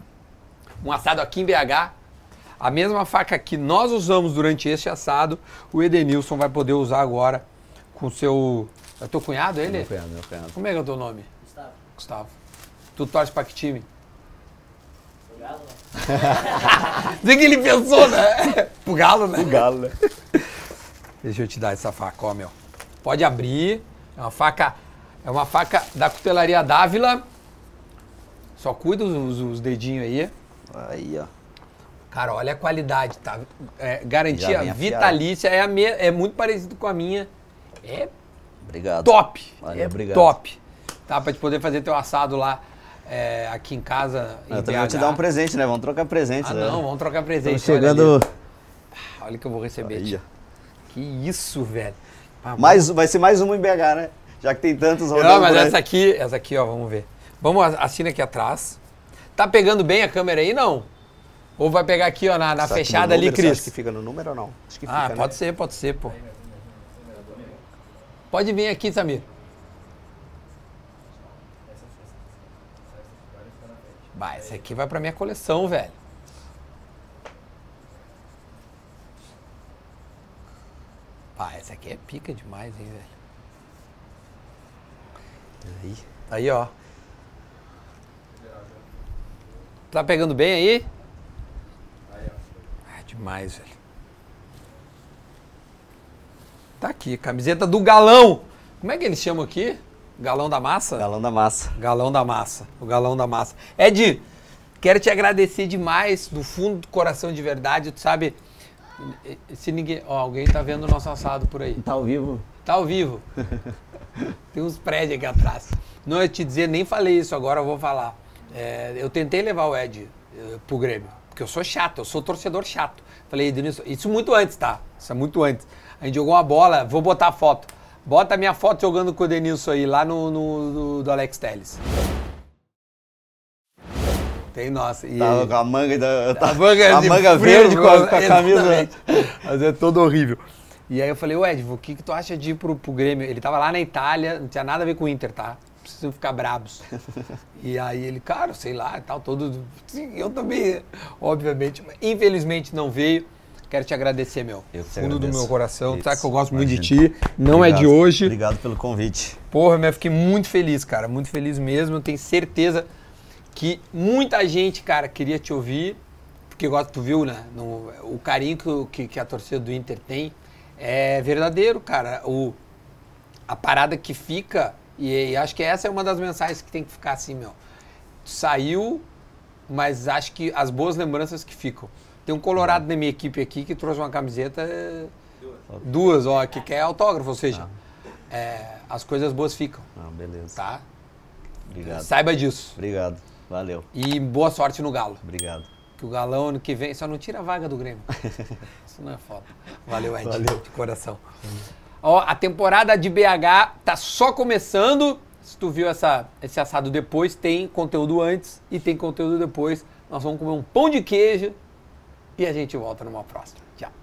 um assado aqui em B H, a mesma faca que nós usamos durante este assado, o Edenilson vai poder usar agora com o seu... É teu cunhado, ele? Meu cunhado, meu cunhado. Como é que é o teu nome? Gustavo. Gustavo. Tu torce pra que time? O Galo, né? Diz que ele pensou, né? Pro Galo, né? O Galo, né? Deixa eu te dar essa faca, ó, meu. Pode abrir. É uma faca, é uma faca da Cutelaria Dávila. Só cuida os, os dedinhos aí. Aí, ó. Cara, olha a qualidade, tá? É, Já garantia vem afiado. vitalícia, é, a me, é muito parecido com a minha. É Obrigado. top! Valeu, é obrigado. top! Tá, pra te poder fazer teu assado lá é, aqui em casa, em Eu também B H. vou te dar um presente, né? Vamos trocar presente, Ah, né? não, vamos trocar presente. Estamos chegando... Olha, ali. Olha que eu vou receber. Aí, tia. ó. Que isso, velho. Ah, Mais, vai ser mais uma em B H, né? Já que tem tantos rodando Não, mas por aí. essa aqui, essa aqui, ó, vamos ver. Vamos, assina aqui atrás. Tá pegando bem a câmera aí, não? Ou vai pegar aqui, ó, na, na Será que fechada no ali, número, você Cris? acha que fica no número ou não? Acho que Ah, fica, pode né? ser, pode ser, pô. Pode vir aqui, Samir. Bah, essa aqui vai pra minha coleção, velho. Bah, essa aqui é pica demais, hein, velho. Aí. Aí, ó. Tá pegando bem aí? Ah, demais, velho. Tá aqui, camiseta do Galão. Como é que eles chamam aqui? Galão da Massa? Galão da massa. Galão da Massa. O Galão da Massa. Ed, quero te agradecer demais, do fundo do coração de verdade. Tu sabe, se ninguém... Ó, alguém tá vendo o nosso assado por aí. Tá ao vivo? Tá ao vivo. Tem uns prédios aqui atrás. Não ia te dizer, nem falei isso, agora eu vou falar. É, eu tentei levar o Ed eh, pro Grêmio, porque eu sou chato, eu sou torcedor chato. Falei, Denilson, isso muito antes, tá? Isso é muito antes. A gente jogou uma bola, vou botar a foto. Bota a minha foto jogando com o Denilson aí, lá no, no, no do Alex Telles. Tem, nossa. E Tava com a manga, da, a manga, a de manga frio, verde com a, com a camisa. exatamente. Mas é todo horrível. E aí eu falei, ô Ed, o que, que tu acha de ir pro, pro Grêmio? Ele tava lá na Itália, não tinha nada a ver com o Inter, tá? Precisam ficar brabos. E aí ele, cara, sei lá, e tal, todo... Sim, eu também, obviamente, mas infelizmente não veio. Quero te agradecer, meu. Eu que te Fundo do agradeço. meu coração. Tu Isso, sabe que eu gosto muito de imagina. ti. Não é de Obrigado. hoje. Obrigado pelo convite. Porra, eu fiquei muito feliz, cara. Muito feliz mesmo. Eu tenho certeza que muita gente, cara, queria te ouvir. porque igual tu viu, né? No, o carinho que, o- que, que a torcida do Inter tem é verdadeiro, cara. O, a parada que fica, e, e acho que essa é uma das mensagens que tem que ficar assim, meu. Tu saiu, mas acho que as boas lembranças que ficam. Tem um colorado da minha equipe aqui que trouxe uma camiseta, é, duas, ó, que quer autógrafo, ou seja, é, as coisas boas ficam, Ah, beleza. tá? Obrigado. Saiba disso. Obrigado. Valeu. E boa sorte no Galo. Obrigado. Que o Galão ano que vem só não tira a vaga do Grêmio. Isso não é foda. Valeu, Ed. Valeu. De coração. Ó, a temporada de B H tá só começando. Se tu viu essa, esse assado depois, tem conteúdo antes e tem conteúdo depois. Nós vamos comer um pão de queijo e a gente volta numa próxima. Tchau.